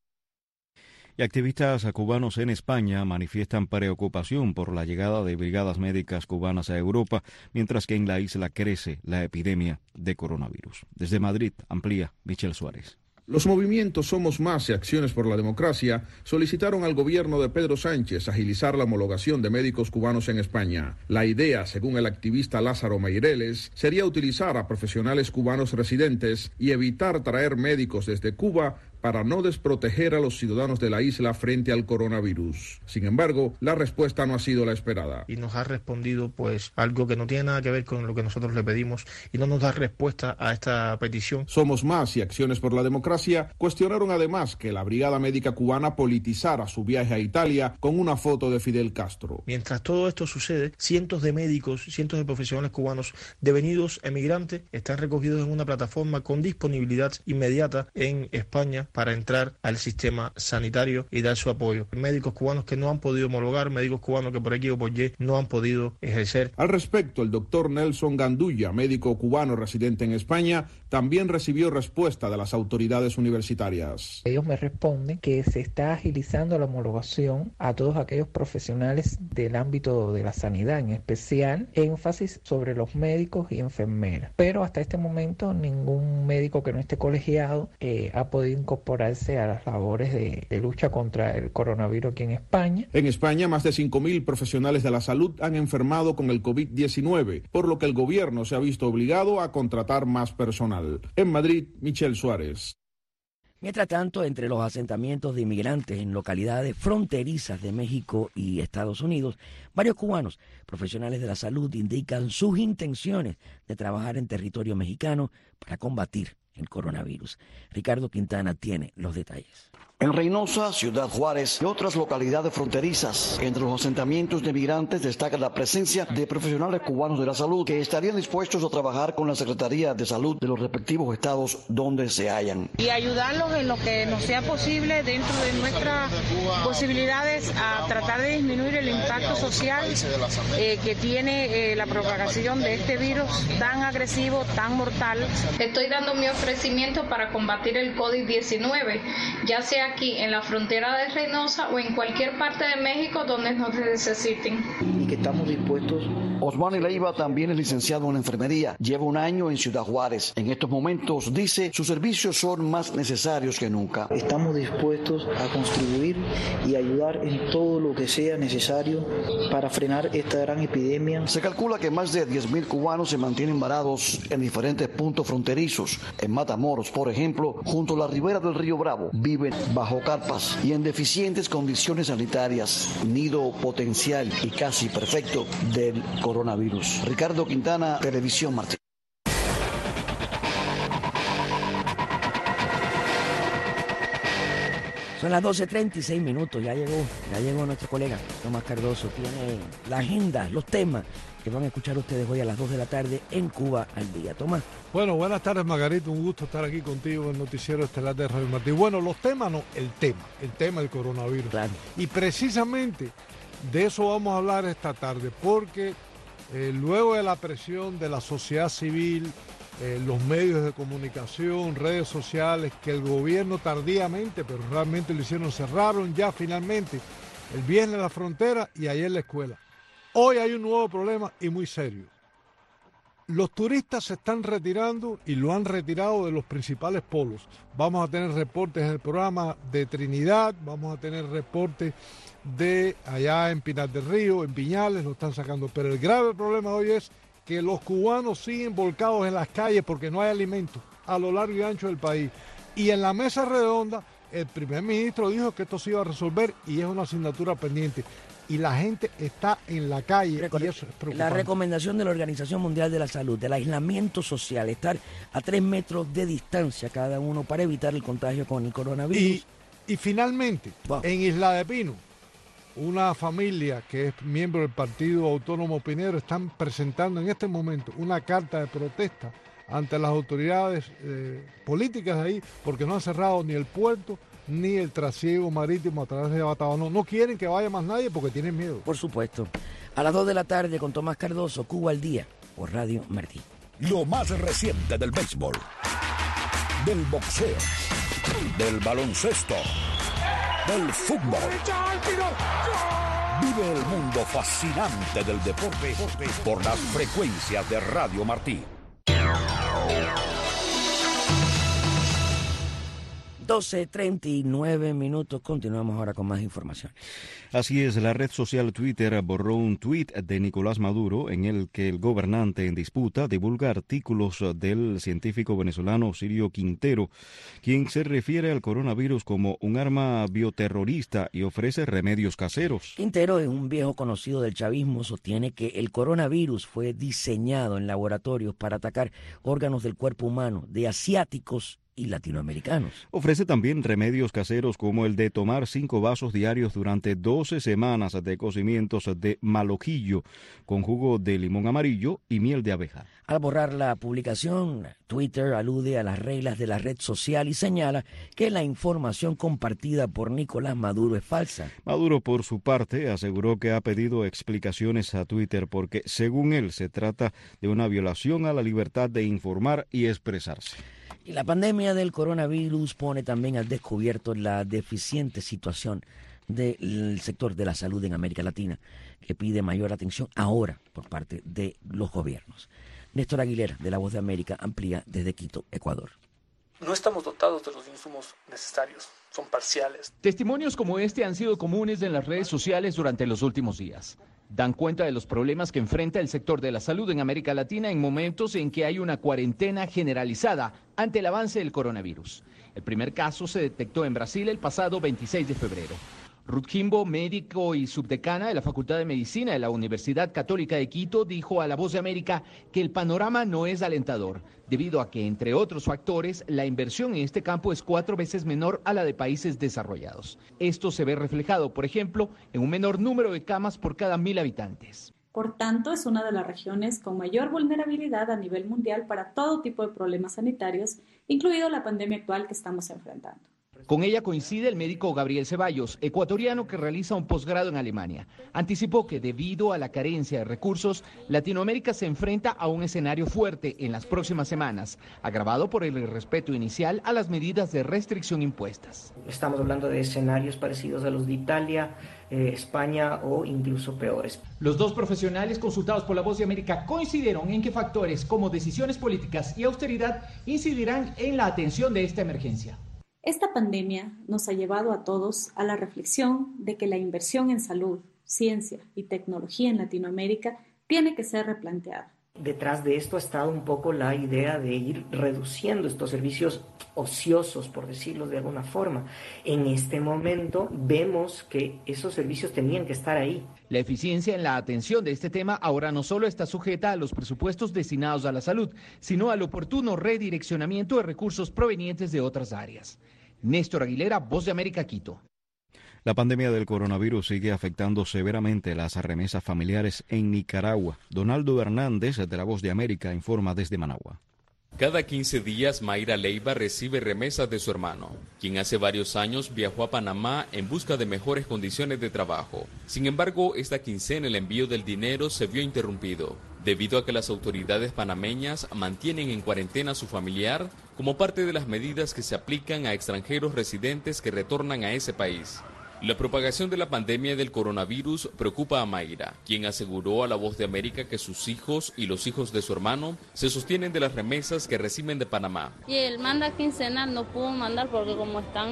Speaker 6: Y activistas cubanos en España manifiestan preocupación por la llegada de brigadas médicas cubanas a Europa, mientras que en la isla crece la epidemia de coronavirus. Desde Madrid, amplía Michel Suárez.
Speaker 13: Los movimientos Somos Más y Acciones por la Democracia solicitaron al gobierno de Pedro Sánchez agilizar la homologación de médicos cubanos en España. La idea, según el activista Lázaro Meireles, sería utilizar a profesionales cubanos residentes y evitar traer médicos desde Cuba para no desproteger a los ciudadanos de la isla frente al coronavirus. Sin embargo, la respuesta no ha sido la esperada.
Speaker 14: Y nos ha respondido pues algo que no tiene nada que ver con lo que nosotros le pedimos y no nos da respuesta a esta petición.
Speaker 13: Somos Más y Acciones por la Democracia cuestionaron además que la Brigada Médica Cubana politizara su viaje a Italia con una foto de Fidel Castro.
Speaker 14: Mientras todo esto sucede, cientos de médicos, cientos de profesionales cubanos devenidos emigrantes están recogidos en una plataforma con disponibilidad inmediata en España para entrar al sistema sanitario y dar su apoyo. Médicos cubanos que no han podido homologar, médicos cubanos que por X o por Y no han podido ejercer.
Speaker 13: Al respecto, el doctor Nelson Gandulla, médico cubano residente en España, también recibió respuesta de las autoridades universitarias.
Speaker 15: Ellos me responden que se está agilizando la homologación a todos aquellos profesionales del ámbito de la sanidad, en especial énfasis sobre los médicos y enfermeras. Pero hasta este momento ningún médico que no esté colegiado ha podido incorporarse a las labores de lucha contra el coronavirus aquí en España.
Speaker 13: En España, más de 5.000 profesionales de la salud han enfermado con el COVID-19, por lo que el gobierno se ha visto obligado a contratar más personal. En Madrid, Michelle Suárez.
Speaker 3: Mientras tanto, entre los asentamientos de inmigrantes en localidades fronterizas de México y Estados Unidos, varios cubanos profesionales de la salud indican sus intenciones de trabajar en territorio mexicano para combatir el coronavirus. Ricardo Quintana tiene los detalles.
Speaker 10: En Reynosa, Ciudad Juárez y otras localidades fronterizas, entre los asentamientos de migrantes destaca la presencia de profesionales cubanos de la salud que estarían dispuestos a trabajar con la Secretaría de Salud de los respectivos estados donde se hallan.
Speaker 16: Y ayudarlos en lo que nos sea posible dentro de nuestras posibilidades a tratar de disminuir el impacto social que tiene la propagación de este virus tan agresivo, tan mortal.
Speaker 17: Estoy dando mi ofrecimiento para combatir el COVID-19, ya sea aquí en la frontera de Reynosa o en cualquier parte de México donde nos necesiten.
Speaker 10: Y que estamos dispuestos. Osmani Leiva también es licenciado en enfermería, lleva 1 año en Ciudad Juárez. En estos momentos, dice, sus servicios son más necesarios que nunca.
Speaker 19: Estamos dispuestos a contribuir y ayudar en todo lo que sea necesario para frenar esta gran epidemia.
Speaker 10: Se calcula que más de 10.000 cubanos se mantienen varados en diferentes puntos fronterizos. En Matamoros, por ejemplo, junto a la ribera del río Bravo, viven bajo carpas y en deficientes condiciones sanitarias, nido potencial y casi perfecto del coronavirus. Ricardo Quintana, Televisión Martín.
Speaker 3: Son las 12:36 minutos, ya llegó nuestro colega Tomás Cardoso. Tiene la agenda, los temas que van a escuchar ustedes hoy a las 2 de la tarde en Cuba al Día. Tomás.
Speaker 20: Bueno, buenas tardes, Margarita, un gusto estar aquí contigo en el noticiero estelar de Radio Martí. Bueno, los temas no, el tema del coronavirus.
Speaker 3: Claro.
Speaker 20: Y precisamente de eso vamos a hablar esta tarde, porque luego de la presión de la sociedad civil, los medios de comunicación, redes sociales, que el gobierno tardíamente, pero realmente lo hicieron, cerraron ya finalmente el viernes la frontera y ayer la escuela. Hoy hay un nuevo problema y muy serio. Los turistas se están retirando y lo han retirado de los principales polos. Vamos a tener reportes en el programa de Trinidad, vamos a tener reportes de allá en Pinar del Río, en Piñales, lo están sacando. Pero el grave problema hoy es que los cubanos siguen volcados en las calles porque no hay alimentos a lo largo y ancho del país. Y en la mesa redonda, el primer ministro dijo que esto se iba a resolver y es una asignatura pendiente. Y la gente está en la calle y eso es preocupante.
Speaker 3: La recomendación de la Organización Mundial de la Salud, del aislamiento social, estar a 3 metros de distancia cada uno para evitar el contagio con el coronavirus.
Speaker 20: Y finalmente, en Isla de Pino, una familia que es miembro del Partido Autónomo Pinero están presentando en este momento una carta de protesta ante las autoridades políticas de ahí porque no han cerrado ni el puerto ni el trasiego marítimo a través de Batabano. No quieren que vaya más nadie porque tienen miedo.
Speaker 3: Por supuesto. A las 2 de la tarde con Tomás Cardoso, Cuba al Día, por Radio Martí.
Speaker 10: Lo más reciente del béisbol, del boxeo, del baloncesto, del fútbol. Vive el mundo fascinante del deporte por las frecuencias de Radio Martí.
Speaker 3: 12:39. Continuamos ahora con más información.
Speaker 6: Así es, la red social Twitter borró un tuit de Nicolás Maduro en el que el gobernante en disputa divulga artículos del científico venezolano Sirio Quintero, quien se refiere al coronavirus como un arma bioterrorista y ofrece remedios caseros.
Speaker 3: Quintero es un viejo conocido del chavismo, sostiene que el coronavirus fue diseñado en laboratorios para atacar órganos del cuerpo humano de asiáticos y latinoamericanos.
Speaker 6: Ofrece también remedios caseros como el de tomar 5 vasos diarios durante 12 semanas de cocimientos de malojillo con jugo de limón amarillo y miel de abeja.
Speaker 3: Al borrar la publicación, Twitter alude a las reglas de la red social y señala que la información compartida por Nicolás Maduro es falsa.
Speaker 6: Maduro, por su parte, aseguró que ha pedido explicaciones a Twitter porque, según él, se trata de una violación a la libertad de informar y expresarse.
Speaker 3: Y la pandemia del coronavirus pone también al descubierto la deficiente situación del sector de la salud en América Latina, que pide mayor atención ahora por parte de los gobiernos. Néstor Aguilera, de La Voz de América, amplía desde Quito, Ecuador.
Speaker 1: No estamos dotados de los insumos necesarios, son parciales.
Speaker 21: Testimonios como este han sido comunes en las redes sociales durante los últimos días. Dan cuenta de los problemas que enfrenta el sector de la salud en América Latina en momentos en que hay una cuarentena generalizada ante el avance del coronavirus. El primer caso se detectó en Brasil el pasado 26 de febrero. Ruth Kimbo, médico y subdecana de la Facultad de Medicina de la Universidad Católica de Quito, dijo a La Voz de América que el panorama no es alentador, debido a que, entre otros factores, la inversión en este campo es 4 veces menor a la de países desarrollados. Esto se ve reflejado, por ejemplo, en un menor número de camas por cada 1.000 habitantes.
Speaker 22: Por tanto, es una de las regiones con mayor vulnerabilidad a nivel mundial para todo tipo de problemas sanitarios, incluido la pandemia actual que estamos enfrentando.
Speaker 21: Con ella coincide el médico Gabriel Ceballos, ecuatoriano que realiza un posgrado en Alemania. Anticipó que debido a la carencia de recursos, Latinoamérica se enfrenta a un escenario fuerte en las próximas semanas, agravado por el irrespeto inicial a las medidas de restricción impuestas.
Speaker 23: Estamos hablando de escenarios parecidos a los de Italia, España o incluso peores.
Speaker 21: Los dos profesionales consultados por La Voz de América coincidieron en que factores como decisiones políticas y austeridad incidirán en la atención de esta emergencia.
Speaker 22: Esta pandemia nos ha llevado a todos a la reflexión de que la inversión en salud, ciencia y tecnología en Latinoamérica tiene que ser replanteada.
Speaker 23: Detrás de esto ha estado un poco la idea de ir reduciendo estos servicios ociosos, por decirlo de alguna forma. En este momento vemos que esos servicios tenían que estar ahí.
Speaker 21: La eficiencia en la atención de este tema ahora no solo está sujeta a los presupuestos destinados a la salud, sino al oportuno redireccionamiento de recursos provenientes de otras áreas. Néstor Aguilera, Voz de América, Quito.
Speaker 6: La pandemia del coronavirus sigue afectando severamente las remesas familiares en Nicaragua. Donaldo Hernández, de La Voz de América, informa desde Managua.
Speaker 24: Cada 15 días, Mayra Leiva recibe remesas de su hermano, quien hace varios años viajó a Panamá en busca de mejores condiciones de trabajo. Sin embargo, esta quincena el envío del dinero se vio interrumpido, debido a que las autoridades panameñas mantienen en cuarentena a su familiar como parte de las medidas que se aplican a extranjeros residentes que retornan a ese país. La propagación de la pandemia del coronavirus preocupa a Mayra, quien aseguró a La Voz de América que sus hijos y los hijos de su hermano se sostienen de las remesas que reciben de Panamá.
Speaker 25: Y él manda quincenal, no pudo mandar porque como están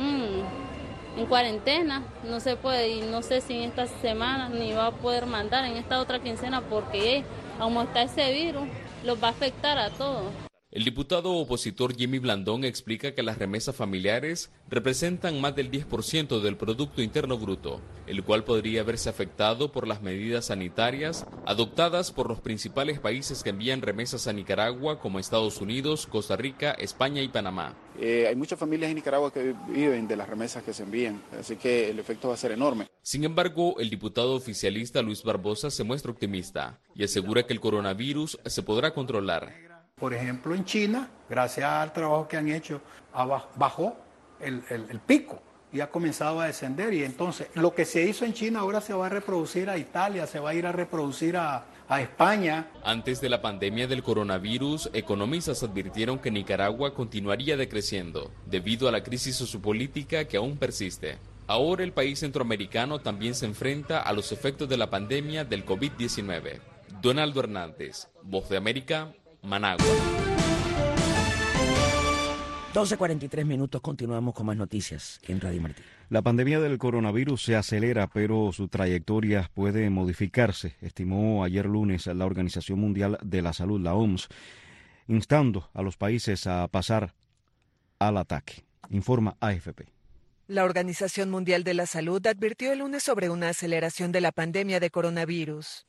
Speaker 25: en cuarentena, no se puede, y no sé si en esta semana ni va a poder mandar en esta otra quincena porque como está ese virus, los va a afectar a todos.
Speaker 24: El diputado opositor Jimmy Blandón explica que las remesas familiares representan más del 10% del Producto Interno Bruto, el cual podría verse afectado por las medidas sanitarias adoptadas por los principales países que envían remesas a Nicaragua, como Estados Unidos, Costa Rica, España y Panamá.
Speaker 26: Hay muchas familias en Nicaragua que viven de las remesas que se envían, así que el efecto va a ser enorme.
Speaker 24: Sin embargo, el diputado oficialista Luis Barbosa se muestra optimista y asegura que el coronavirus se podrá controlar.
Speaker 28: Por ejemplo, en China, gracias al trabajo que han hecho, bajó el pico y ha comenzado a descender. Y entonces, lo que se hizo en China ahora se va a reproducir a Italia, se va a ir a reproducir a España.
Speaker 24: Antes de la pandemia del coronavirus, economistas advirtieron que Nicaragua continuaría decreciendo debido a la crisis sociopolítica que aún persiste. Ahora el país centroamericano también se enfrenta a los efectos de la pandemia del COVID-19. Donaldo Hernández, Voz de América, Managua.
Speaker 3: 12:43 minutos, continuamos con más noticias en Radio Martí.
Speaker 6: La pandemia del coronavirus se acelera, pero su trayectoria puede modificarse, estimó ayer lunes la Organización Mundial de la Salud, la OMS, instando a los países a pasar al ataque, informa AFP.
Speaker 2: La Organización Mundial de la Salud advirtió el lunes sobre una aceleración de la pandemia de coronavirus.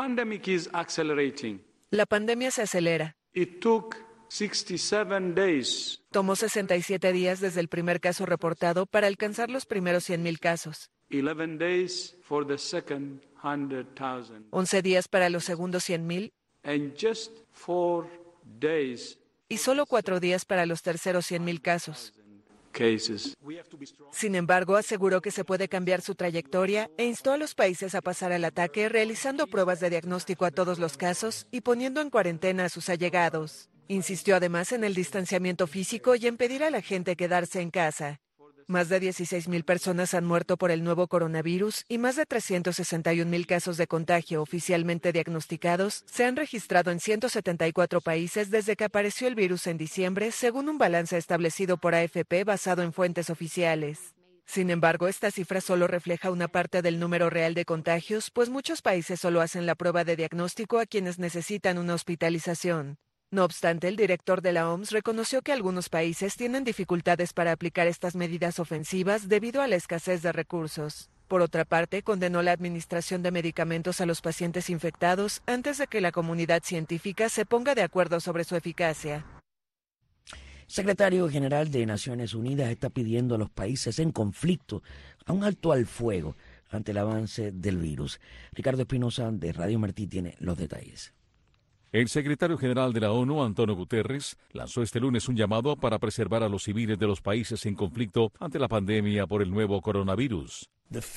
Speaker 2: La pandemia se acelera. Tomó 67 días desde el primer caso reportado para alcanzar los primeros 100,000 casos. 11 días para los segundos 100,000. Y solo 4 días para los terceros 100,000 casos. Sin embargo, aseguró que se puede cambiar su trayectoria e instó a los países a pasar al ataque realizando pruebas de diagnóstico a todos los casos y poniendo en cuarentena a sus allegados. Insistió además en el distanciamiento físico y en pedir a la gente quedarse en casa. Más de 16,000 personas han muerto por el nuevo coronavirus y más de 361,000 casos de contagio oficialmente diagnosticados se han registrado en 174 países desde que apareció el virus en diciembre, según un balance establecido por AFP basado en fuentes oficiales. Sin embargo, esta cifra solo refleja una parte del número real de contagios, pues muchos países solo hacen la prueba de diagnóstico a quienes necesitan una hospitalización. No obstante, el director de la OMS reconoció que algunos países tienen dificultades para aplicar estas medidas ofensivas debido a la escasez de recursos. Por otra parte, condenó la administración de medicamentos a los pacientes infectados antes de que la comunidad científica se ponga de acuerdo sobre su eficacia.
Speaker 3: El secretario general de Naciones Unidas está pidiendo a los países en conflicto a un alto al fuego ante el avance del virus. Ricardo Espinosa de Radio Martí tiene los detalles.
Speaker 4: El secretario general de la ONU, Antonio Guterres, lanzó este lunes un llamado para preservar a los civiles de los países en conflicto ante la pandemia por el nuevo coronavirus.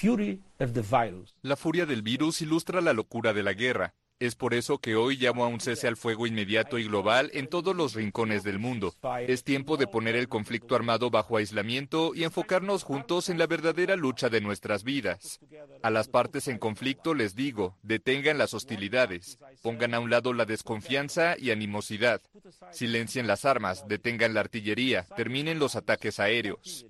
Speaker 5: La furia del virus ilustra la locura de la guerra. Es por eso que hoy llamo a un cese al fuego inmediato y global en todos los rincones del mundo. Es tiempo de poner el conflicto armado bajo aislamiento y enfocarnos juntos en la verdadera lucha de nuestras vidas. A las partes en conflicto les digo, detengan las hostilidades, pongan a un lado la desconfianza y animosidad, silencien las armas, detengan la artillería, terminen los ataques aéreos.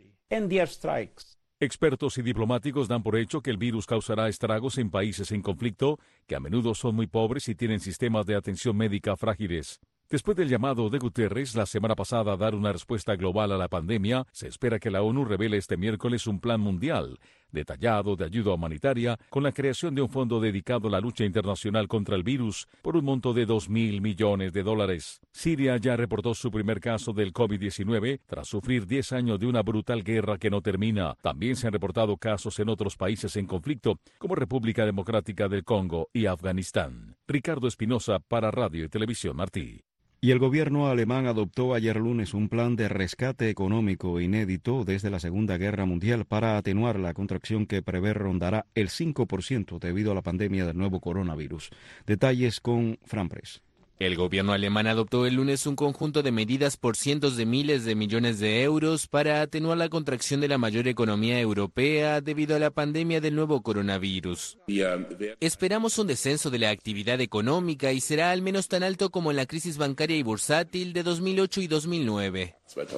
Speaker 4: Expertos y diplomáticos dan por hecho que el virus causará estragos en países en conflicto, que a menudo son muy pobres y tienen sistemas de atención médica frágiles. Después del llamado de Guterres la semana pasada a dar una respuesta global a la pandemia, se espera que la ONU revele este miércoles un plan mundial detallado de ayuda humanitaria con la creación de un fondo dedicado a la lucha internacional contra el virus por un monto de $2,000 millones. Siria ya reportó su primer caso del COVID-19 tras sufrir 10 años de una brutal guerra que no termina. También se han reportado casos en otros países en conflicto, como República Democrática del Congo y Afganistán. Ricardo Espinosa para Radio y Televisión Martí.
Speaker 6: Y el gobierno alemán adoptó ayer lunes un plan de rescate económico inédito desde la Segunda Guerra Mundial para atenuar la contracción que prevé rondará el 5% debido a la pandemia del nuevo coronavirus. Detalles con Fran Press.
Speaker 7: El gobierno alemán adoptó el lunes un conjunto de medidas por cientos de miles de millones de euros para atenuar la contracción de la mayor economía europea debido a la pandemia del nuevo coronavirus. Esperamos un descenso de la actividad económica y será al menos tan alto como en la crisis bancaria y bursátil de 2008 y 2009.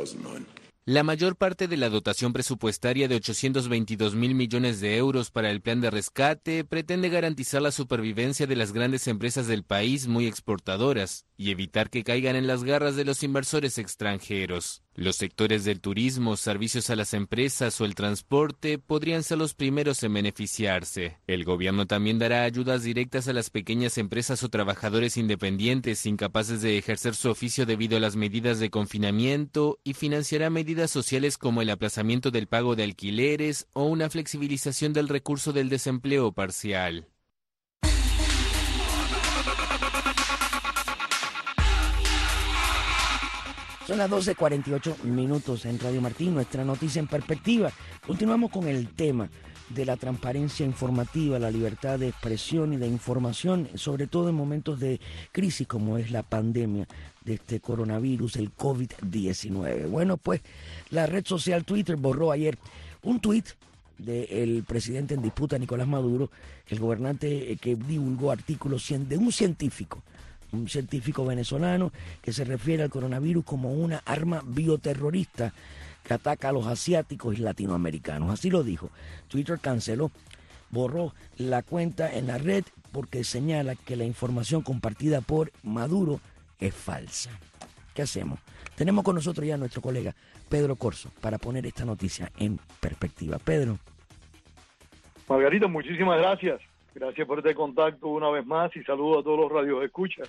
Speaker 7: La mayor parte de la dotación presupuestaria de 822,000 millones de euros para el plan de rescate pretende garantizar la supervivencia de las grandes empresas del país muy exportadoras y evitar que caigan en las garras de los inversores extranjeros. Los sectores del turismo, servicios a las empresas o el transporte podrían ser los primeros en beneficiarse. El gobierno también dará ayudas directas a las pequeñas empresas o trabajadores independientes incapaces de ejercer su oficio debido a las medidas de confinamiento y financiará medidas sociales como el aplazamiento del pago de alquileres o una flexibilización del recurso del desempleo parcial.
Speaker 3: Son las 12:48 en Radio Martí, nuestra noticia en perspectiva. Continuamos con el tema de la transparencia informativa, la libertad de expresión y de información, sobre todo en momentos de crisis como es la pandemia de este coronavirus, el COVID-19. Bueno, pues la red social Twitter borró ayer un tuit del presidente en disputa, Nicolás Maduro, el gobernante que divulgó artículos de un científico un científico venezolano que se refiere al coronavirus como una arma bioterrorista que ataca a los asiáticos y latinoamericanos. Así lo dijo. Twitter borró la cuenta en la red porque señala que la información compartida por Maduro es falsa. ¿Qué hacemos? Tenemos con nosotros ya a nuestro colega Pedro Corso para poner esta noticia en perspectiva. Pedro.
Speaker 8: Margarita, muchísimas gracias. Gracias por este contacto una vez más y saludo a todos los radioescuchas.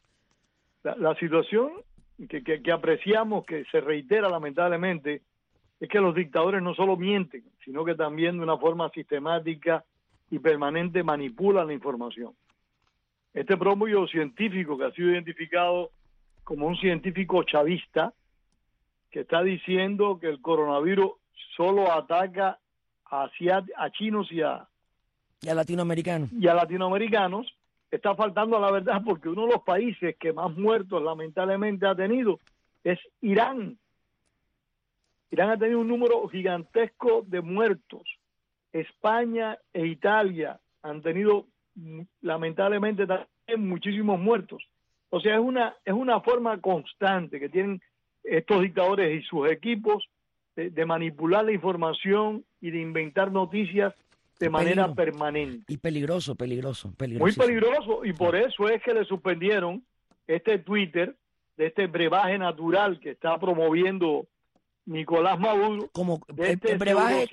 Speaker 8: La situación que apreciamos, que se reitera lamentablemente, es que los dictadores no solo mienten, sino que también de una forma sistemática y permanente manipulan la información. Este propio científico que ha sido identificado como un científico chavista, que está diciendo que el coronavirus solo ataca a chinos y a
Speaker 3: latinoamericanos.
Speaker 8: Y a latinoamericanos, está faltando a la verdad, porque uno de los países que más muertos lamentablemente ha tenido es Irán. Irán ha tenido un número gigantesco de muertos. España e Italia han tenido lamentablemente también muchísimos muertos. O sea, es una forma constante que tienen estos dictadores y sus equipos de manipular la información y de inventar noticias de manera permanente.
Speaker 3: Y peligroso.
Speaker 8: Muy peligroso, y por eso es que le suspendieron este Twitter de este brebaje natural que está promoviendo Nicolás Maduro.
Speaker 3: El brebaje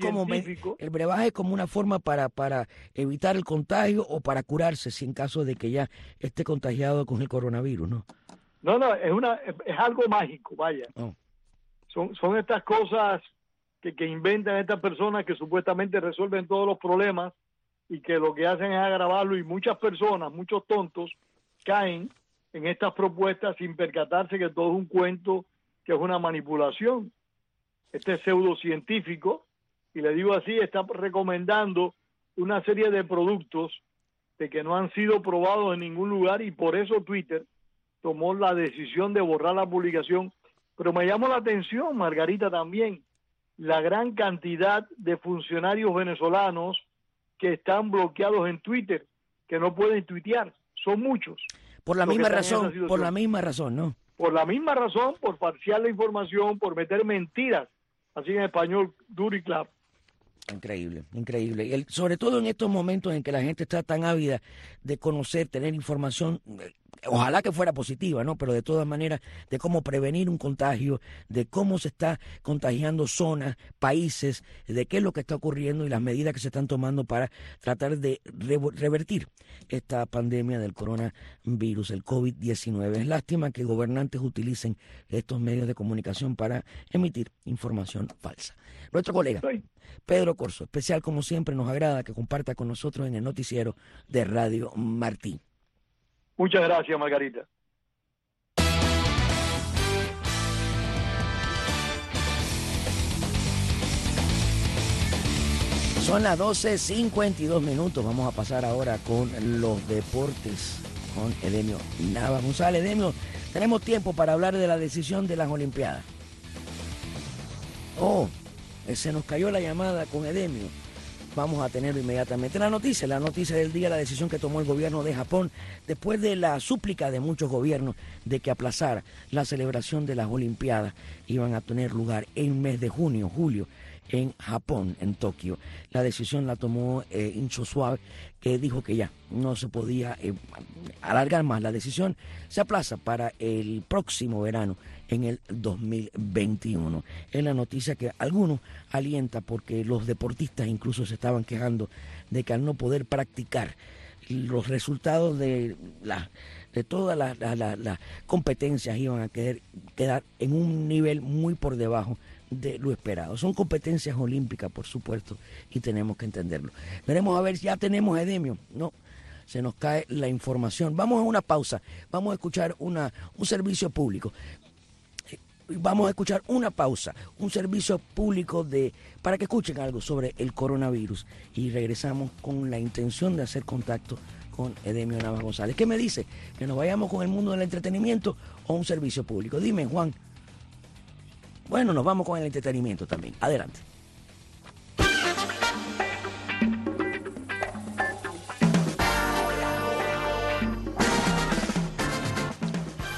Speaker 3: es como una forma para evitar el contagio o para curarse si en caso de que ya esté contagiado con el coronavirus, ¿no?
Speaker 8: No, es algo mágico, vaya.
Speaker 3: Oh.
Speaker 8: Son estas cosas que inventan estas personas que supuestamente resuelven todos los problemas y que lo que hacen es agravarlo, y muchas personas, muchos tontos, caen en estas propuestas sin percatarse que todo es un cuento, que es una manipulación. Este pseudocientífico, y le digo así, está recomendando una serie de productos de que no han sido probados en ningún lugar, y por eso Twitter tomó la decisión de borrar la publicación. Pero me llamó la atención, Margarita, también la gran cantidad de funcionarios venezolanos que están bloqueados en Twitter, que no pueden tuitear. Son muchos.
Speaker 3: Por la misma razón, ¿no? Por la misma razón, por falsear la información, por meter mentiras, así en español, duro y claro. Increíble. Sobre todo en estos momentos en que la gente está tan ávida de conocer, tener información, ojalá que fuera positiva, ¿no? Pero de todas maneras, de cómo prevenir un contagio, de cómo se está contagiando zonas, países, de qué es lo que está ocurriendo y las medidas que se están tomando para tratar de revertir esta pandemia del coronavirus, el COVID-19. Es lástima que gobernantes utilicen estos medios de comunicación para emitir información falsa. Nuestro colega Pedro Corso, especial como siempre, nos agrada que comparta con nosotros en el noticiero de Radio Martí.
Speaker 8: Muchas gracias, Margarita.
Speaker 3: Son las 12:52. Vamos a pasar ahora con los deportes con Edemio Nava González. Edemio, tenemos tiempo para hablar de la decisión de las Olimpiadas. Se nos cayó la llamada con Edemio. Vamos a tenerlo inmediatamente. La noticia del día, la decisión que tomó el gobierno de Japón después de la súplica de muchos gobiernos de que aplazara la celebración de las Olimpiadas. Iban a tener lugar en mes de julio, en Japón, en Tokio. La decisión la tomó Incho Suave, que dijo que ya no se podía alargar más. La decisión se aplaza para el próximo verano, en el 2021. Es la noticia que algunos alienta, porque los deportistas incluso se estaban quejando de que al no poder practicar, los resultados de todas las competencias iban a quedar en un nivel muy por debajo de lo esperado. Son competencias olímpicas, por supuesto, y tenemos que entenderlo. Veremos a ver, ya tenemos a Edemio, ¿no? Se nos cae la información. Vamos a una pausa, vamos a escuchar un servicio público. Vamos a escuchar una pausa, un servicio público para que escuchen algo sobre el coronavirus, y regresamos con la intención de hacer contacto con Edemio Nava González. ¿Qué me dice? ¿Que nos vayamos con el mundo del entretenimiento o un servicio público? Dime, Juan. Bueno, nos vamos con el entretenimiento también. Adelante.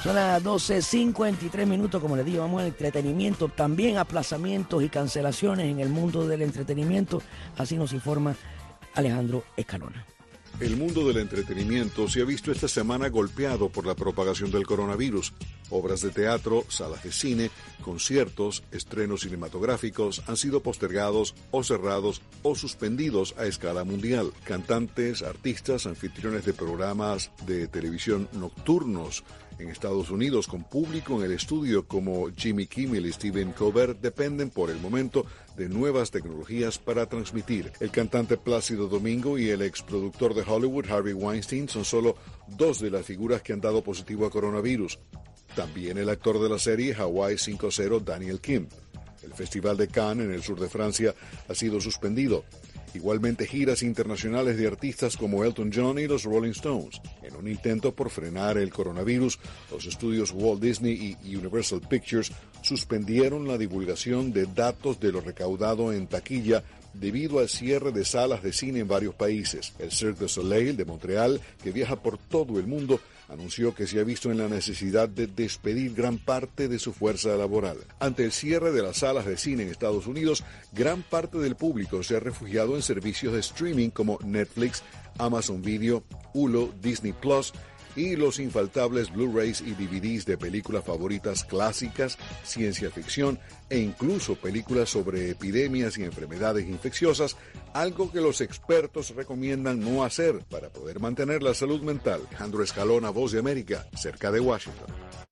Speaker 3: Son las 12:53, como les digo, vamos al entretenimiento, también aplazamientos y cancelaciones en el mundo del entretenimiento, así nos informa Alejandro Escalona.
Speaker 9: El mundo del entretenimiento se ha visto esta semana golpeado por la propagación del coronavirus. Obras de teatro, salas de cine, conciertos, estrenos cinematográficos han sido postergados o cerrados o suspendidos a escala mundial. Cantantes, artistas, anfitriones de programas de televisión nocturnos en Estados Unidos con público en el estudio como Jimmy Kimmel y Stephen Colbert dependen por el momento de nuevas tecnologías para transmitir. El cantante Plácido Domingo y el exproductor de Hollywood Harvey Weinstein son solo dos de las figuras que han dado positivo a coronavirus. También el actor de la serie Hawaii 5-0 Daniel Kim. El Festival de Cannes en el sur de Francia ha sido suspendido. Igualmente giras internacionales de artistas como Elton John y los Rolling Stones. En un intento por frenar el coronavirus, los estudios Walt Disney y Universal Pictures suspendieron la divulgación de datos de lo recaudado en taquilla debido al cierre de salas de cine en varios países. El Cirque du Soleil de Montreal, que viaja por todo el mundo, anunció que se ha visto en la necesidad de despedir gran parte de su fuerza laboral. Ante el cierre de las salas de cine en Estados Unidos, gran parte del público se ha refugiado en servicios de streaming como Netflix, Amazon Video, Hulu, Disney Plus y los infaltables Blu-rays y DVDs de películas favoritas clásicas, ciencia ficción e incluso películas sobre epidemias y enfermedades infecciosas, algo que los expertos recomiendan no hacer para poder mantener la salud mental. Alejandro Escalona, Voz de América, cerca de Washington.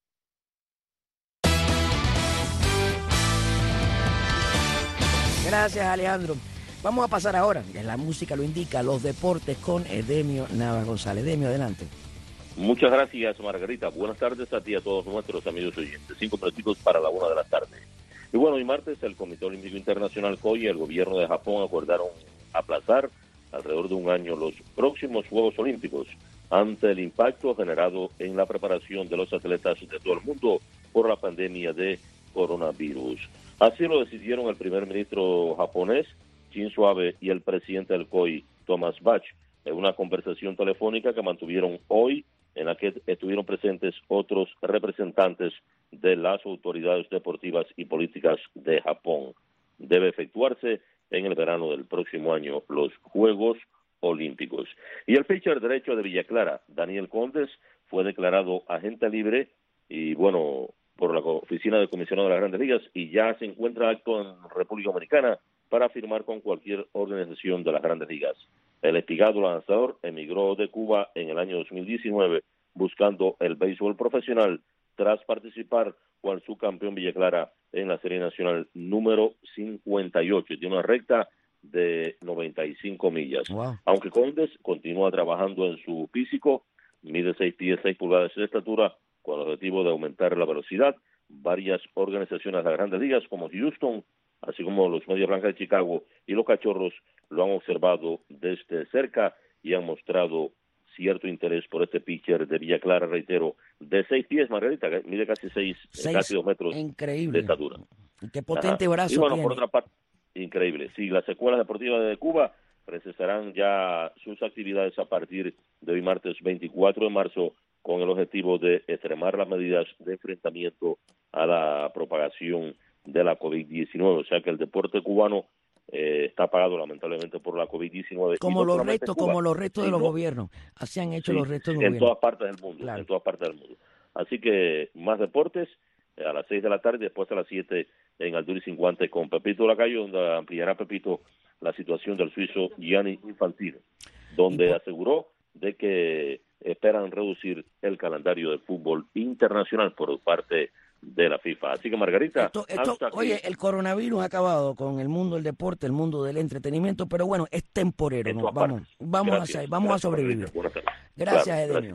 Speaker 3: Gracias, Alejandro. Vamos a pasar ahora, la música lo indica, los deportes con Edemio Navas González. Edemio, adelante.
Speaker 11: Muchas gracias, Margarita. Buenas tardes a ti y a todos nuestros amigos oyentes. 5 minutitos para la 1 de la tarde. Y bueno, hoy martes el Comité Olímpico Internacional COI y el gobierno de Japón acordaron aplazar alrededor de un año los próximos Juegos Olímpicos ante el impacto generado en la preparación de los atletas de todo el mundo por la pandemia de coronavirus. Así lo decidieron el primer ministro japonés, Shinzo Abe, y el presidente del COI, Thomas Bach, en una conversación telefónica que mantuvieron hoy, en la que estuvieron presentes otros representantes de las autoridades deportivas y políticas de Japón. Debe efectuarse en el verano del próximo año los Juegos Olímpicos. Y el pitcher derecho de Villa Clara, Daniel Condes, fue declarado agente libre y bueno, por la oficina del comisionado de las Grandes Ligas y ya se encuentra acto en República Dominicana para firmar con cualquier organización de las Grandes Ligas. El espigado lanzador emigró de Cuba en el año 2019 buscando el béisbol profesional tras participar con su campeón Villa Clara en la Serie Nacional número 58. Tiene una recta de 95 millas. Wow. Aunque Condes continúa trabajando en su físico, mide 6 pies 6 pulgadas de estatura con el objetivo de aumentar la velocidad. Varias organizaciones de las Grandes Ligas como Houston, así como los Medias Blancas de Chicago y los Cachorros, lo han observado desde cerca y han mostrado cierto interés por este pitcher de Villa Clara, reitero, de 6 pies, Margarita, que mide casi 2 metros
Speaker 3: increíble.
Speaker 11: De estatura.
Speaker 3: Qué potente brazo
Speaker 11: y bueno,
Speaker 3: tiene.
Speaker 11: Por otra parte, increíble. Sí, las escuelas deportivas de Cuba recesarán ya sus actividades a partir de hoy martes 24 de marzo con el objetivo de extremar las medidas de enfrentamiento a la propagación de la COVID-19. O sea que el deporte cubano está pagado lamentablemente por la COVID-19.
Speaker 3: Como los restos de los gobiernos. Así han hecho los restos del gobierno.
Speaker 11: En todas partes del mundo,
Speaker 3: claro.
Speaker 11: En todas partes del mundo. Así que más deportes a las 6 de la tarde y después a las 7 en Altura y 50 con Pepito Lacayo, donde ampliará Pepito la situación del suizo Gianni Infantino, donde aseguró de que esperan reducir el calendario del fútbol internacional por parte de la FIFA. Así que Margarita,
Speaker 3: oye, el coronavirus ha acabado con el mundo del deporte, el mundo del entretenimiento, pero bueno, es temporero, ¿no? Vamos a sobrevivir. Gracias, Edemio.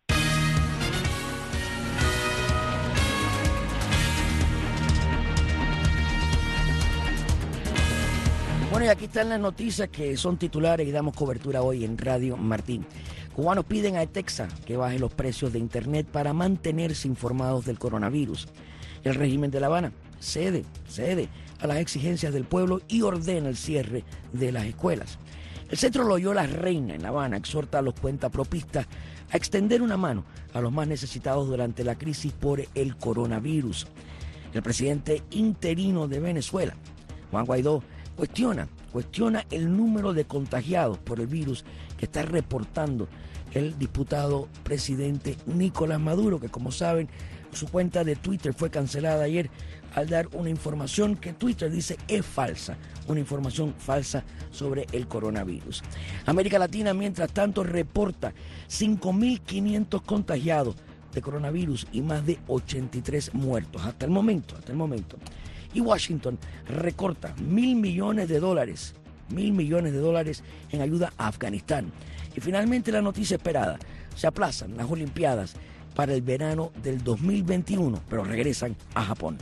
Speaker 3: Bueno, y aquí están las noticias que son titulares y damos cobertura hoy en Radio Martín. Cubanos piden a Texas que baje los precios de Internet para mantenerse informados del coronavirus. El régimen de La Habana cede a las exigencias del pueblo y ordena el cierre de las escuelas. El Centro Loyola Reina en La Habana exhorta a los cuentapropistas a extender una mano a los más necesitados durante la crisis por el coronavirus. El presidente interino de Venezuela, Juan Guaidó, cuestiona el número de contagiados por el virus que está reportando el diputado presidente Nicolás Maduro, que como saben, su cuenta de Twitter fue cancelada ayer al dar una información que Twitter dice es falsa, una información falsa sobre el coronavirus. América Latina, mientras tanto, reporta 5.500 contagiados de coronavirus y más de 83 muertos hasta el momento. Y Washington recorta $1.000 millones en ayuda a Afganistán. Y finalmente la noticia esperada, se aplazan las Olimpiadas para el verano del 2021, pero regresan a Japón.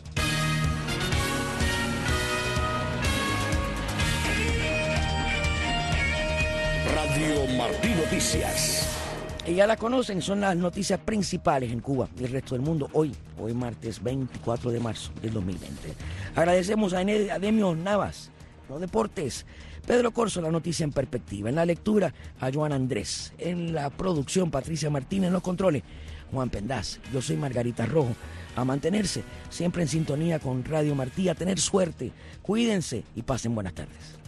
Speaker 10: Radio Martí Noticias.
Speaker 3: Y ya la conocen, son las noticias principales en Cuba y el resto del mundo hoy martes 24 de marzo del 2020. Agradecemos a Ademio Navas, los deportes, Pedro Corso, la noticia en perspectiva, en la lectura a Joan Andrés, en la producción Patricia Martínez, en los controles Juan Pendaz, yo soy Margarita Rojo. A mantenerse siempre en sintonía con Radio Martí, a tener suerte, cuídense y pasen buenas tardes.